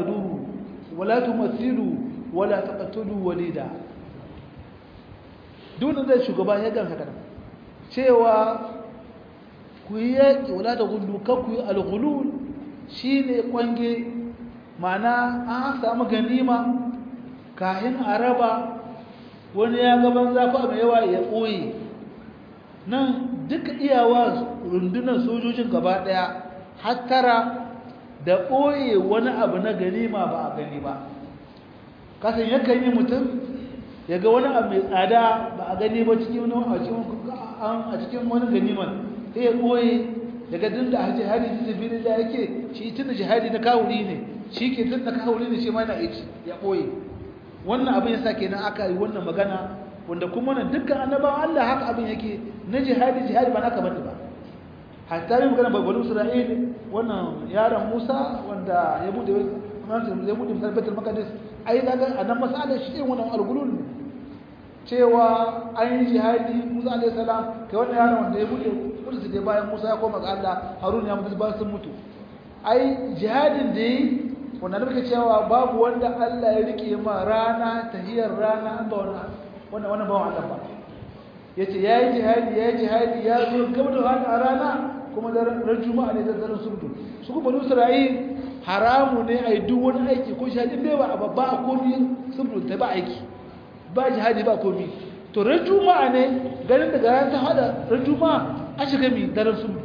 taqduru wala tumathilu wala taqtulu walida duk da shugaba ya ganka kana cewa ku yi yaƙi wala da gullu kan ku yi alghulul shine kwange ma'ana an samu ganima kahin araba wani ya gaban zafi mai yawa ya ɓoye nan duka iyawa rundunar sojojin gaba ɗaya hattara da ɓoye wani abu na ganima ba a gani ba kasan yakan yi mutum ya ga wani abu mai tsada ba a gani ba a cikin wani ganiman sai ya ɓoye daga din da jihadi da sabirin da yake shi tun da jihadi na kawuri ne shi ke tun da kawuri ne shi ma na aiki ya ɓoye wannan abin yasa kenan aka yi wannan magana wanda kuma nan dukkan annabawan Allah haka abin yake na jihadi ba naka bane ba hatta yi magana babban Isra'il wannan yaron Musa wanda ya bude Baitul Maqdis ai daga annan masalan shi wannan algulul cewa an yi jihadi Musa alaihi salam kai wannan yaron wanda ya bude Kudus da bayan Musa ya koma ga Allah Harun ya mutu ba sun mutu ai jihadin da yi wanda da muke cewa babu wanda Allah ya rike ma rana tahiyar rana an ba wannan ba Allah ba yace yayi jihadi ya zo gaba da wannan rana kuma daren juma'a ne da daren subdu su kuma banu Isra'il haramu ne ai duk wani aiki ko jihadi bai ba babba a komi subdu ta ba aiki ba jihadi ba komi to ran juma'a ne garin daga ran ta hada ran juma'a an shiga mi daren subdu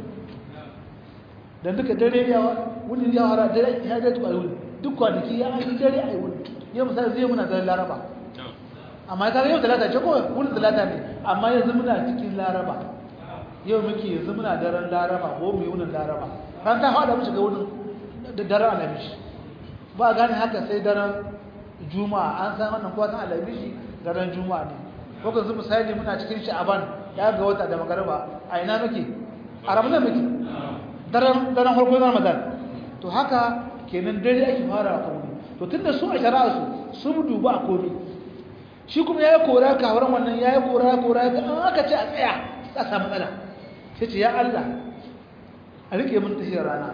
dan duka dare yawa wani ya hara dare ya da tuwa duk kwanaki ya an dare ai wani yau misali zai muna daren laraba amma ka yau talata ce ko wani talata ne amma yanzu muna cikin laraba yau muke yanzu muna daren laraba ko mu yi wunin laraba ran ta hada mu shiga wunin da daren alamishi ba gane haka sai daren juma'a an san wannan kuwa san alamishi daren juma'a ne ko kan misali muna cikin sha'aban ya ga wata da magariba a ina muke a ramadan muke daren farko na ramadan to haka kenan dare ake fara a kawai to tunda su a shari'a su sun duba a komi shi kuma ya yi kora kawaran wannan ya yi kora ga an aka ce a tsaya a samu matsala sai ce ya Allah a rike mun tashiyar rana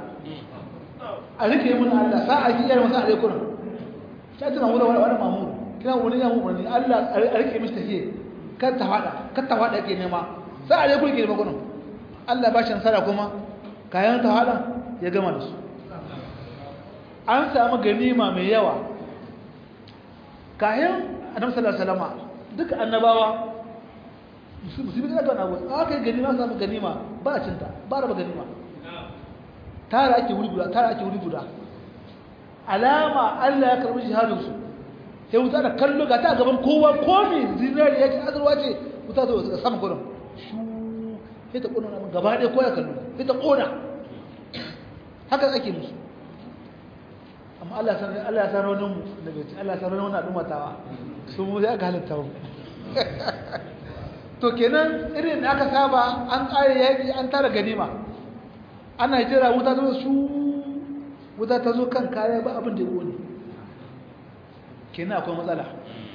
a rike mun Allah sa a kiyar masa a rekunan sai tana wani mamu kina wani ya mu ne Allah a rike mishi tashiyar kar ta fada ke nema sa a rekunan ke nema gunan Allah ba shi nasara kuma kayan ta hada ya gama da su an samu ganima mai yawa kayan annabi sallallahu alaihi wasallam duka annabawa musulmi da kan abu aka yi ganima samu ganima ba a cinta ba raba ganima tara ake wuri guda alama Allah ya karbi shahadar su sai wuta da kallo ga ta gaban kowa komai zinari yake azurwa ce wuta zo ga sama gurin shu sai ta kona gaba ɗaya koya kallo sai ta kona haka ake musu amma Allah ya san raunin mu da bai Allah ya san raunin wannan al'ummatawa su mu sai aka halitta mu to kenan irin da aka saba an kare yaki an tara ganima ana jira wuta ta zo kan kare ba abin da ya kone kenan akwai matsala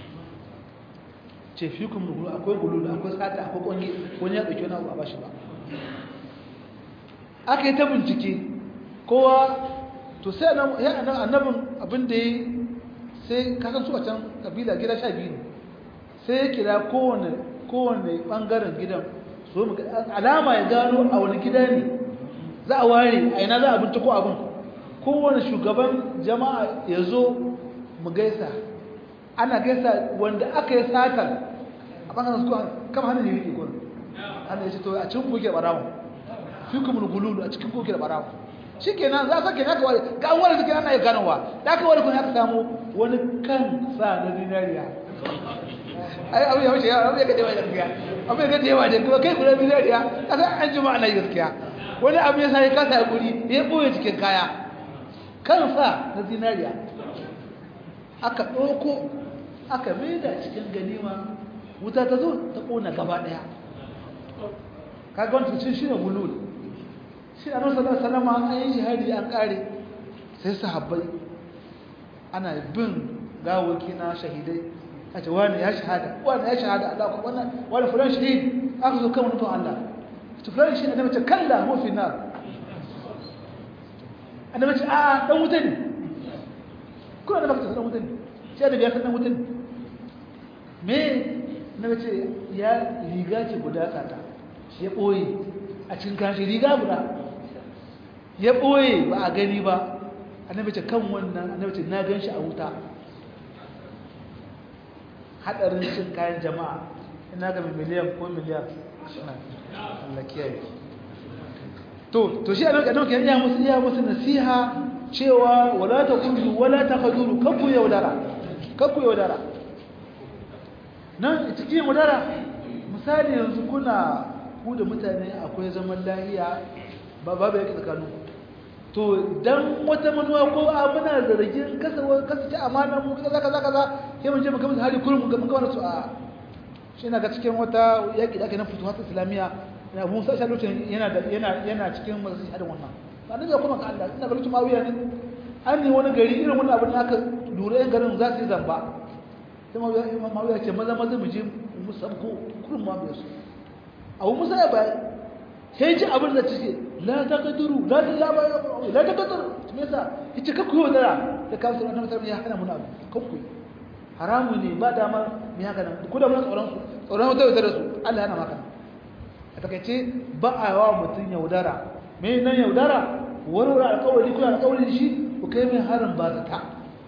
ce fi kuma gulu akwai gulu akwai sata akwai kwange wani ya dauki wani abu a bashi ba aka yi ta bincike kowa to sai annabin abin da ya sai kasan su a can kabila gida 12 ne sai ya kira kowane bangaren gidan so mu alama ya gano a wani gida ne za a ware a ina za a binciko abin kowane shugaban jama'a ya zo mu gaisa ana gaisa wanda aka yi satar a bangaren su kama hannun ne rike gwani ana ya ce to a cikin koke barawa fi kuma gululu a cikin koke da barawa shi kenan za a sake naka ware ga an ware suke ana ya ganowa da aka ware kuma ya samu wani kan sa na zinariya ai abu ya wuce ya abu ya gade wa gaskiya abu ya gade yawa da kuma kai kula zinariya kasa an juma'a na gaskiya wani abu ya sa ya kasa ya guri ya boye cikin kaya kan sa na zinariya aka ɗauko aka maida cikin ganima wuta ta zo ta ƙona gaba ɗaya kaga wani cikin shi ne gulul shi a nan salama an yi jihadi an ƙare sai sahabbai ana bin gawaki na shahidai a ce wani ya shahada Allah ku wani fulan shahid aka zo kan mutum Allah ta fulan shahid annabi ce kalla mu fi nar annabi ce a dan wuta ne ko annabi ce dan wuta ne sai da ya san dan wuta ne me na ce ya riga ce guda tsada ya ɓoye a cikin kashi riga guda ya ɓoye ba a gani ba annabi ce kan wannan annabi ce na gan shi a wuta hadarin cin kayan jama'a ina ga miliyan ko miliyar Allah kiyaye to shi annabi kan iya musu nasiha cewa wala taqulu wala taqduru kakku yaudara nan cikin yaudara misali yanzu kuna ku da mutane akwai zaman lahiya babu yake tsakanin to dan wata manuwa ko muna zargin kasace amana mu kaza sai mun je mu ga musu hali kullum mun ga wannan su a shi na ga cikin wata yaki da ake nan fituhat islamiyya na Abu Musa lokacin yana cikin masjid hadin wannan ba ne kuma ka Allah ina ga lokacin Mawiya ne an ne wani gari irin wannan abin da aka lura yan garin za su yi zamba sai Mawiya ce maza mu je mu sabko kullum ma bai su Abu Musa ya bai sai ji abin da take la taqduru la taqduru me yasa yace kakku yi wadara da kansu annabi sallallahu ya hana mu na kakku haramu ne ba dama me haka nan ko da mun tsoron wata wadara su Allah yana maka a takeice ba a yawa mutun yaudara me nan yaudara warware alƙawari ko alƙawari shi ku kai mai harin ba zata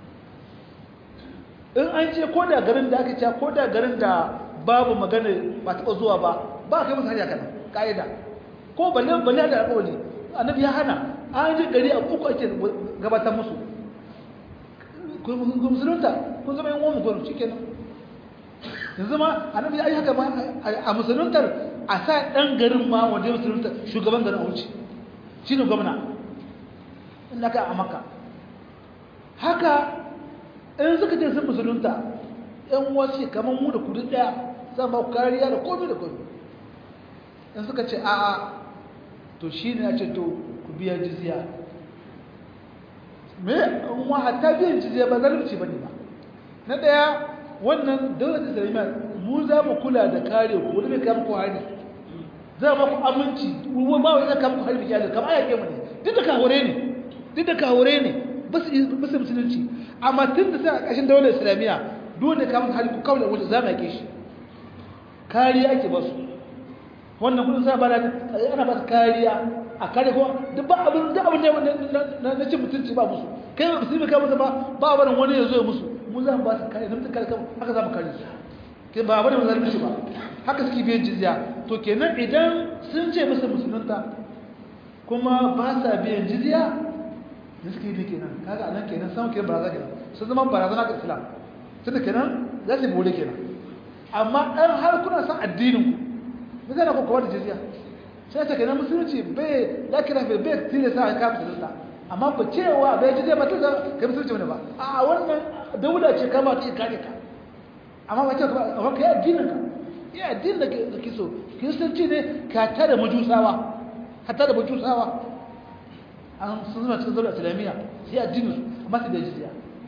in an ce ko da garin da aka ce ko da garin da babu magana ba taɓa zuwa ba kai musu hanya kana kaida ko balle da alƙawari annabi ya hana an ji gari a uku ake gabatar musu kun musulunta kun zama yan uwan mu shikenan yanzu ma annabi ya yi haka ma a musuluntar a sa dan garin ma wanda ya musulunta shugaban garin a wuce shine gwamna in naka a Makka haka in suka ce sun musulunta yan wasu kamar mu da kudu daya zan ba ku kariya da komai da komai in suka ce a'a to shi ne ya ce to ku biya jizya me kuma hatta biyan jizya ba zalunci bane ba na daya wannan daular islamiyya mu za mu kula da kare ku wani bai kama ku hari za mu ku aminci ruwa ba wani zai kama ku hari da kyale kamar ayyake mu ne duk da kawure ne ba su musulunci amma tun da sai a ƙashin daular islamiyya dole kama hari ku kawai wuce za mu yake shi kariya ake ba su wannan kudin sa bada ana ba su kariya a kare ko duk ba abin na cin mutunci ba musu kai ba musulmi kai musu ba barin wani ya zo ya musu mu za mu ba su kariya mutum kare kan haka za mu kare su kai ba barin zalunci ba haka suke biyan jizya to kenan idan sun ce musu musulunta kuma ba sa biyan jizya ne suke yi kenan kaga anan kenan sama kenan barazana kenan sun zama barazana ga Islam tunda kenan za su bude kenan amma dan har kuna san addinin ku zai na kowa da jizya sai ta kenan musulunci bai ya kira bai tile sa ka musulunta amma ba cewa bai jizya ba ta kai musulunci ne ba a wannan dauda ce kama ta kare ka amma ba ce ba kai addinin ka ya addinin da kake so kiristanci ne ka tada majusawa hatta da majusawa an sun zama cikin daular islamiyya sai addinin su amma sai da jizya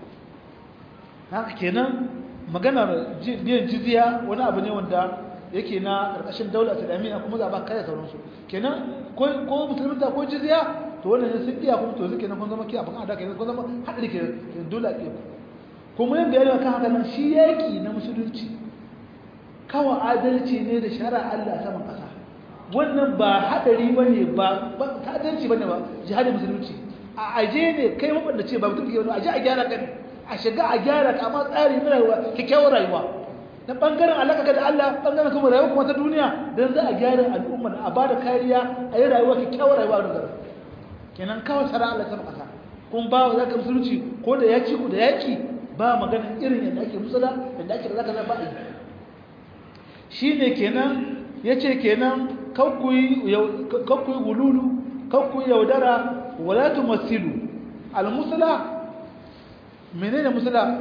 haka kenan maganar biyan jizya wani abu ne wanda yake na ƙarƙashin daular islamiyya kuma za a ba kare sauransu kenan ko musulunta ko jizya to wannan ne sun iya kuma to suke nan kun zama ki abin ada kenan kun zama haɗari ke dole a ke kuma yin bayani kan haka nan shi yaƙi na musulunci kawai adalci ne da shari'a Allah saman ƙasa wannan ba haɗari ba ne ba ta'addanci ba ne ba jihadin musulunci a aje ne kai mabandace ba mutum ke wani aje a gyara ka ne a shiga a gyara ka amma tsari na rayuwa kyakkyawar rayuwa na ɓangaren alaƙa da Allah ɓangaren kuma rayuwa kuma ta duniya don za a gyara al'umma a ba da kariya a yi rayuwa kyakkyawar rayuwa da gara kenan kawai sara Allah sama ƙasa kuma ba za ka musulunci ko da yaki ko da yaki ba magana irin yadda ake musula yadda ake da za ka zama ba a yi shi ne kenan ya ce kenan kakkuyi gululu kakkuyi yaudara walatu masilu al-musula menene musula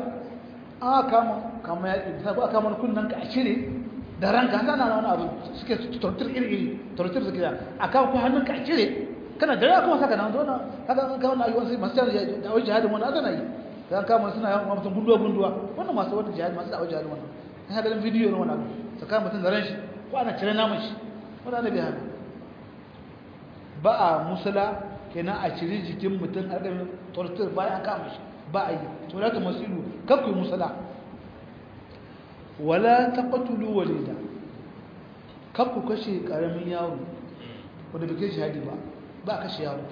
kama yaƙi ta ba kama kunnan ka a cire da ranka haka na wani abu suke tortur iri tortur suke a kama ku hannun ka a cire kana da kuma saka na wani haka kama na yi wasu masu jihar da awai jihadin wani azana yi kan kama suna yawan mutum gunduwa wannan masu wani jihadi masu da awai jihadin wannan kan haɗarin bidiyo na wani abu su kama mutum da ran shi ko ana cire naman shi wani ana biya ba a musula kenan a cire jikin mutum a ɗarin tortur bayan kama shi ba a yi to da ta masilu kakku yi musala wala taqtulu walida kakku kashe karamin yaro wanda bai kai shahadi ba kashe yaro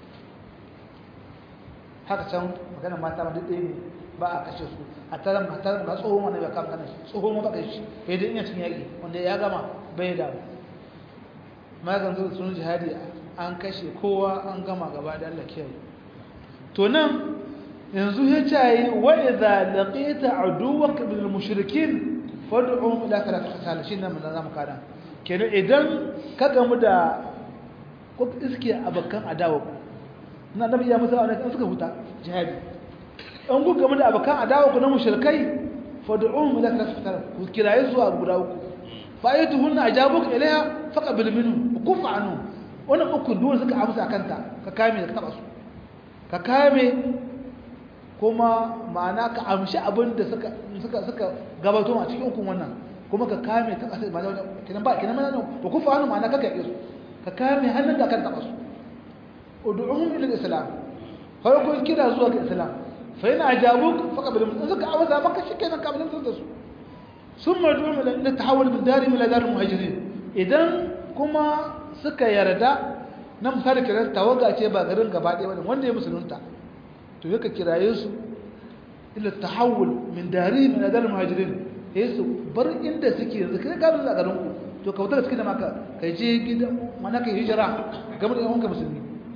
haka can magana mata ma duk ɗaya ne ba a kashe su a taron ba tsohon wani ba kama kanan tsohon ma ba kai shi ya dai ina cikin yaƙi wanda ya gama bai da magan zuwa sun jihadi an kashe kowa an gama gaba da Allah kiyaye to nan yanzu ya ce wa idza laqita aduwaka bil mushrikin fad'u ila thalath khisal shi nan mun zamu kada kenan idan ka gamu da ko iske abakan adawa na nabi ya musa wannan suka huta jihadi an ku gamu da abakan adawa ku na mushrikai fad'u ila thalath khisal ku kiraye zuwa guda uku fa'ayatuhunna ajabuka ilaiha faqabil minhu kufa anhu wannan uku dole suka amsa kanta ka kame da taba su ka kame kuma ma'ana ka amshi abin da suka gabato a cikin hukun wannan kuma ka kame ta kasar ma'ana kinan ba kinan ma'ana to kufa hannu ma'ana ka kai su ka kame hannun da kan taba su ud'uhum ila al-islam har ko kira zuwa ga islam fa yana ajabuk faqabil min suka amsa maka shikenan ka bin da su summa ud'uhum ila tahawul min darihim ila dar al-muhajirin idan kuma suka yarda na misali kiran tawaga ce ba garin gaba ɗaya bane wanda ya musulunta to yaka kiraye su ila tahawul min darihim ila dar al-muhajirin su bar inda suke yanzu kai ga bin garin ku to ka wutar suke da maka kai je gidan mana kai hijira ga mu da wanka musulmi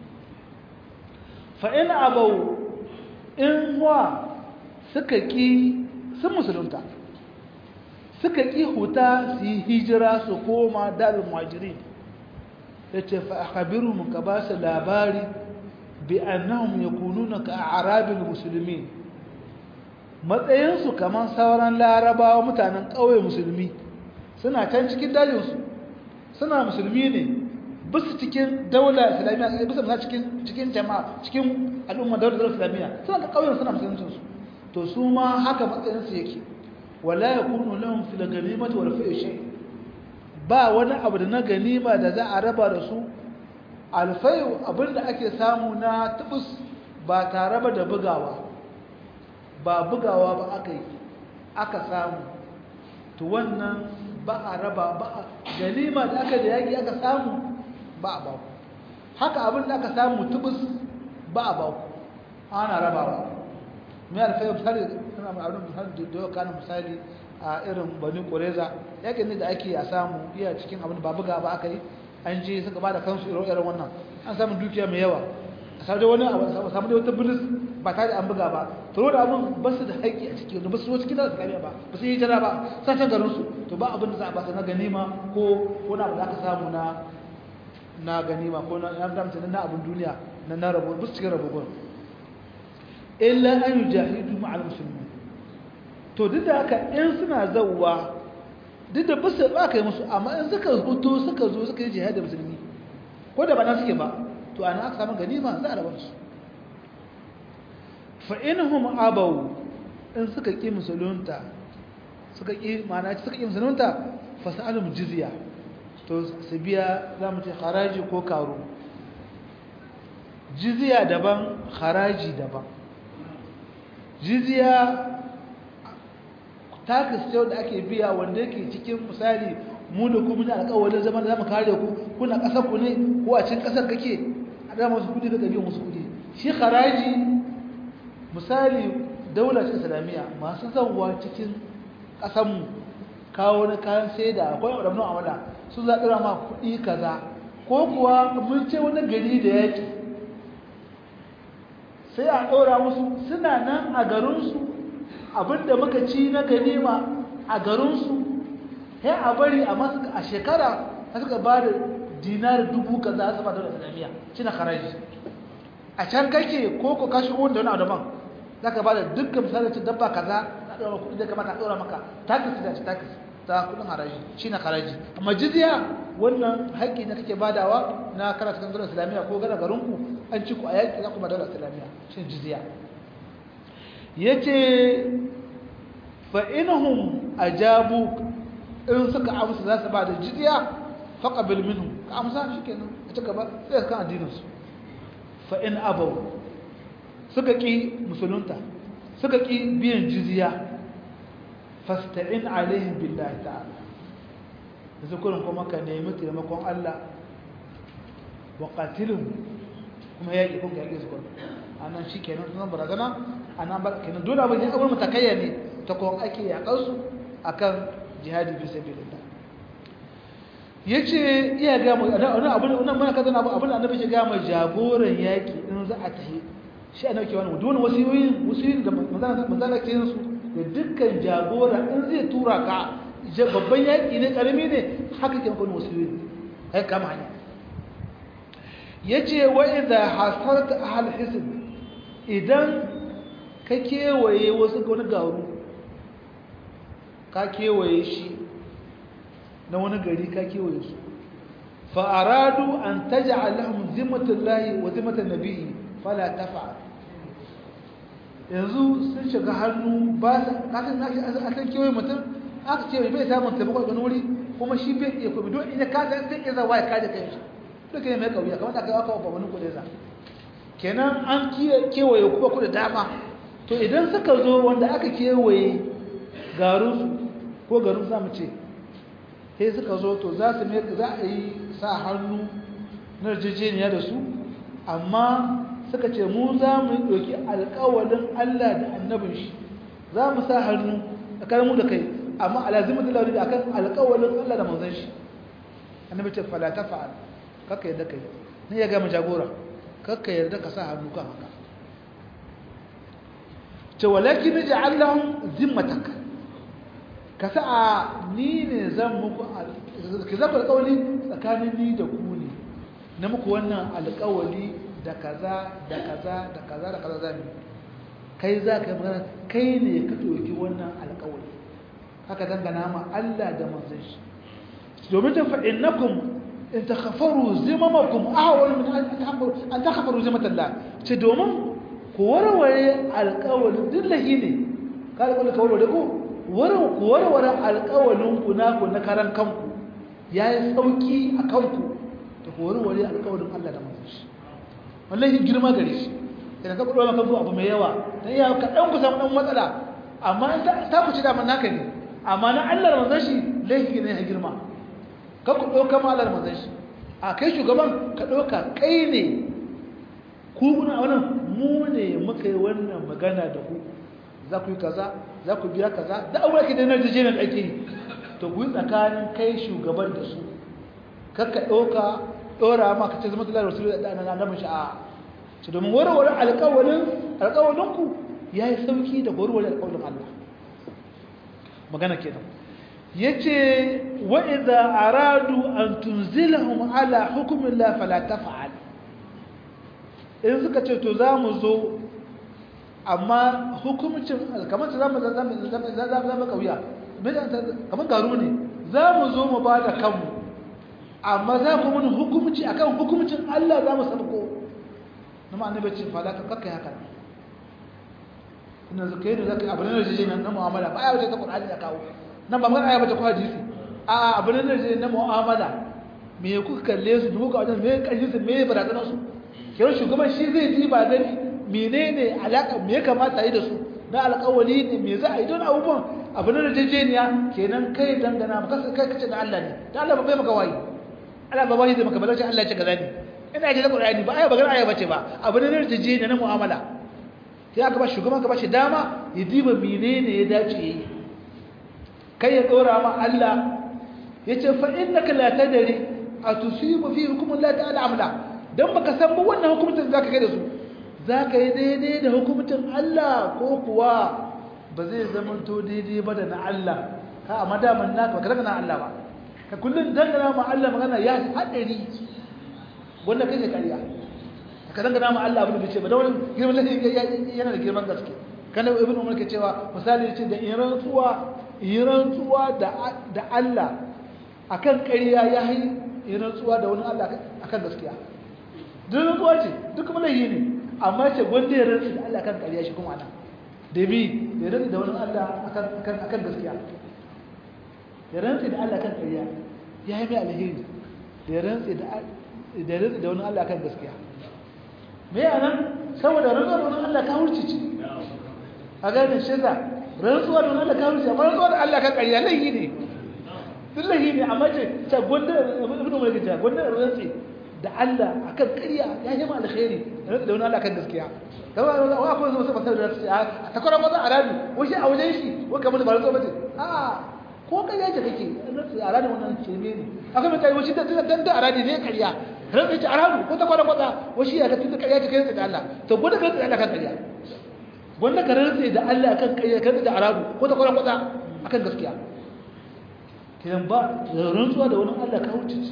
fa in abau in wa suka ki sun musulunta suka ki huta su yi hijira su koma dar al-muhajirin yace fa akhbiruhum ka ba su labari bi annahum yakununa ka a'rabil muslimin matsayin su kaman sauran larabawa mutanen kauye musulmi suna can cikin dajin su suna musulmi ne bisu cikin daula islamiyya bisu na cikin jama'a cikin al'umma daular islamiyya suna da kauyen suna musulmin su to su ma haka matsayin su yake wala yakunu lahum fil ganimati wal fi'l shay ba wani abu da na ganima da za a raba da su alfayu abinda ake samu na tubus ba tare da bugawa ba bugawa ba aka samu to wannan ba a raba ba ganima da aka da yaki aka samu ba a baku haka abinda aka samu tubus ba a baku ana rabawa mai alfayu misali suna abin misali da yau kanin misali a irin bani ƙoreza yakin ne da ake a samu iya cikin abin ba buga ba aka yi an je suka ba da kansu irin wannan an samu dukiya mai yawa a samu da wani abu samu da wata bilis ba tare da an buga ba to da abin ba su da haƙƙi a ciki wanda ba su zo cikin da su kamiya ba ba su yi jira ba sashen garinsu to ba abin da za a ba su na ganima ko wani abu da aka samu na ganima ko na abin duniya na rabo ba su cikin rabo gwar illa an yi jahidu ma'al musulmi to duk da haka in suna zauwa duk da basu ba ka yi musu amma in suka hutu suka zo suka yi jihadi musulmi ko da ba na suke ba to ana aka samu ganima za a rabar su fa inhum abaw in suka ki musulunta suka ki ma'ana suka ki musulunta fa sa'alum jizya to su biya za mu ce haraji ko karo jizya daban haraji daban jizya takas ce da ake biya wanda yake cikin misali mu da ku muna alƙawarin zaman da zamu kare ku kuna ƙasar ku ne ko a cikin ƙasar kake a da musu kudi da biyan musu kudi shi haraji misali daular islamiyya masu zawwa cikin ƙasar mu kawo na kayan saida akwai wadannan amala su za dira ma kudi kaza ko kuwa mun ce wani gari da yake sai a ɗora musu suna nan a garinsu abinda muka ci na ganima a garinsu sai a bari a masu a shekara a suka ba da dinar 1000 kaza su ba da islamiyya shi na haraji a can kake ko ko kashi wanda wani adaban za ka ba da dukkan misalin cin dabba kaza na ɗora kuɗi da kamata a ɗora maka takis da takis ta kuɗin haraji shi na haraji amma jizya wannan haƙƙi na kake badawa na kana cikin daular islamiyya ko gana garinku an ci ku a yaƙi za ku ba daular islamiyya shi jizya yace fa inhum ajabu in suka amsa za su ba da jizya faqabil minhum ka amsa shikenan a ci gaba sai ka addinin su fa in abaw suka ki musulunta suka ki biyan jizya fasta'in alaihim billahi ta'ala yanzu kullum kuma ka nemi taimakon Allah wa qatilhum kuma yaki kun yaki su kullum anan shikenan sunan barazana anan ba kenan dole abin ya abun mutakayya ne ta ko ake yakar su akan jihadi fi sabilillah yace iya ga mu abin nan mana kaza abin annabi ya ga mu jagoran yaki in za a tahi shi annabi ke wannan dole wasiyoyin da manzala ke yin su da dukkan jagora in zai tura ka babban yaki ne karami ne haka ke maka wasiyoyi kai kama hanya yace wa idha hasarta ahl hisb idan ka kewaye wasu wani garu ka kewaye shi na wani gari ka kewaye su fa aradu an taj'al lahum zimmatullahi wa zimmatan nabiyyi fala taf'al yanzu sun shiga hannu ba ka san akan kewaye mutum aka ce bai samun taimako a wuri kuma shi bai iya kuma don ina ka san sai kaza wai ka da kai shi to kai mai kauya kamar da kai aka ba wani kudi za kenan an kewaye kuma ku da dama to idan suka zo wanda aka kewaye garin ko garin za mu ce sai suka zo to za a yi sa hannu na yarjejeniya da su amma suka ce mu za mu ɗauki alƙawalin Allah da annabin shi za mu sa hannu a mu da kai amma alazimin da da akan alƙawalin Allah da manzon shi annabi ce fala tafa'al kakka yarda kai ne ya ga mu jagora kakka yarda ka sa hannu kan haka ce walakin naj'al lahum zimmatak ka sa ni ne zan muku ki zaka alƙawali tsakanin ni da ku ne na muku wannan alƙawali da kaza da kaza da kaza da kaza zamu kai za ka yi magana kai ne ka ɗauki wannan alƙawari haka dangana ma Allah da manzon shi domin ta fa innakum in takhafaru zimamakum ahwal min an takhafaru zimatallah ce domin ku warware alƙawarin dillahi ne ka alƙawarin ka warware ku warware alƙawarin ku na karan kanku yayi sauki a kanku da ku warware alƙawarin Allah da manzon shi wallahi girma gare shi idan ka kuɗo maka abu mai yawa dan iya ka dan ku samu dan matsala amma ta ku ci da man naka ne amma na Allah da manzon shi laifi ne ya girma ka ku ɗauka ma Allah da manzon shi a kai shugaban ka ɗauka kai ne ku kuna wannan mu ne muka yi wannan magana da ku za ku yi kaza za ku biya kaza da abuwa ke da na jije da ake yi to ku yi tsakanin kai shugaban da su kakka ɗauka ɗora ma ka ce zama tular wasu da ɗana na masha'a su domin warware alƙawalinku ya yi sauki da warware alƙawalin Allah magana kenan ya ce wa'iza aradu an tunzilahum ala hukumin la fala tafa'al in suka ce to za mu zo amma hukumcin kamar ta zama kauya kamar garu ne za mu zo mu ba da kanmu amma za ku mun hukumci akan hukumcin Allah za mu sabko kuma annabi ce fa la ka kakkai haka ina zakai da zakai abin da zai nan mu'amala ba ayyuka ta Qur'ani da kawo nan ba magana ayyuka ta hadisi a abin da zai na mu'amala me kuka kalle su duka wajen me karshen su me barazanar su kiran shugaban shi zai ji ba gani menene alaka me kamata yi da su na alƙawari ne me za a yi don abubuwan abin da jejeniya kenan kai dangana maka kai kace da Allah ne da Allah ba bai maka wayi Allah ba bai da maka balaci Allah ya ce kaza ne ina ji da Qur'ani ba aya magana aya bace ba abin da jejeniya na mu'amala sai aka ba shugaban ka ba shi dama ya diba menene ya dace yi kai ya dora ma Allah yace fa innaka la tadri atusibu fi hukmi Allah ta'ala amla dan baka san ba wannan hukuncin zaka kai da su zaka yi daidai da hukuncin Allah ko kuwa ba zai zama to daidai ba da na Allah ka amma da man naka ka dangana Allah ba ka kullun dangana ma Allah magana ya hadari wanda kake kariya ka dangana ma Allah abin da ce ba da wani girman lafi yana da girman gaske kana ibnu umar ke cewa misali yace da irantsuwa da Allah akan ƙarya ya yi irantsuwa da wani Allah akan gaskiya duk rantsuwa ce duk kuma laifi ne amma ce gwanda ya rantsu da Allah akan ƙarya shi kuma ana da bi ya rantsu da wani Allah akan gaskiya ya rantsu da Allah akan ƙarya ya yi mai alheri da ya rantsu da wani Allah akan gaskiya me yana saboda rantsuwa da wani Allah ka hurci ce a ganin shiza rantsuwa da Allah ka wuce amma rantsuwa da Allah ka ƙarya laifi ne billahi ne amma ce ta gonda ibnu malik ta gonda rantsi da Allah akan ƙarya ya yi ma alkhairi rantsi da wani Allah kan gaskiya kawai wa akwai zo sai da rantsi ta kora maza a rabi washi a wajen shi ko kamar ba rantsuwa bace a ko ƙarya ce kake rantsi a rabi wannan shirme ne akwai mai kai washi da dan a rabi ne ƙarya rantsi ta arabu ko ta kora maza washi ya ga tunda ƙarya ce kai da Allah to gonda rantsi da Allah kan ƙarya gonda ka rantsi da Allah akan ƙarya kan da arabu ko ta kora maza akan gaskiya kidan ba rantsuwa da wani Allah ka wuce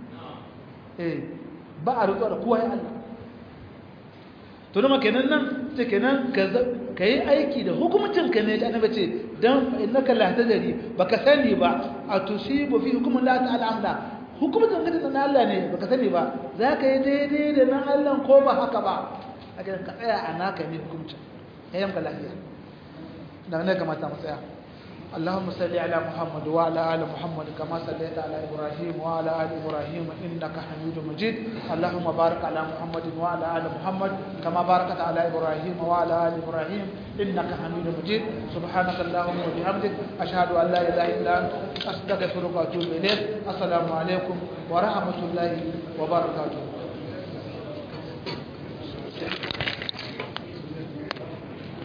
ba a rantsuwa da kowa ya Allah to dama kenan nan ce kenan ka yi aiki da hukumcin ka ne da annabi ce dan innaka la tadri baka sani ba atusibu fi hukmin la ta'ala amla hukumcin ka na Allah ne baka sani ba zaka yi daidai da nan Allah ko ba haka ba a ka tsaya a naka ne hukumcin ayyan ka lafiya dan ne kamata mu tsaya اللهم صل على محمد وعلى آل محمد كما صليت على إبراهيم وعلى آل إبراهيم إنك حميد مجيد اللهم بارك على محمد وعلى آل محمد كما باركت على إبراهيم وعلى آل إبراهيم إنك حميد مجيد سبحانك اللهم وبحمدك أشهد أن لا إله إلا أنت أستغفرك وأتوب إليك السلام عليكم ورحمة الله وبركاته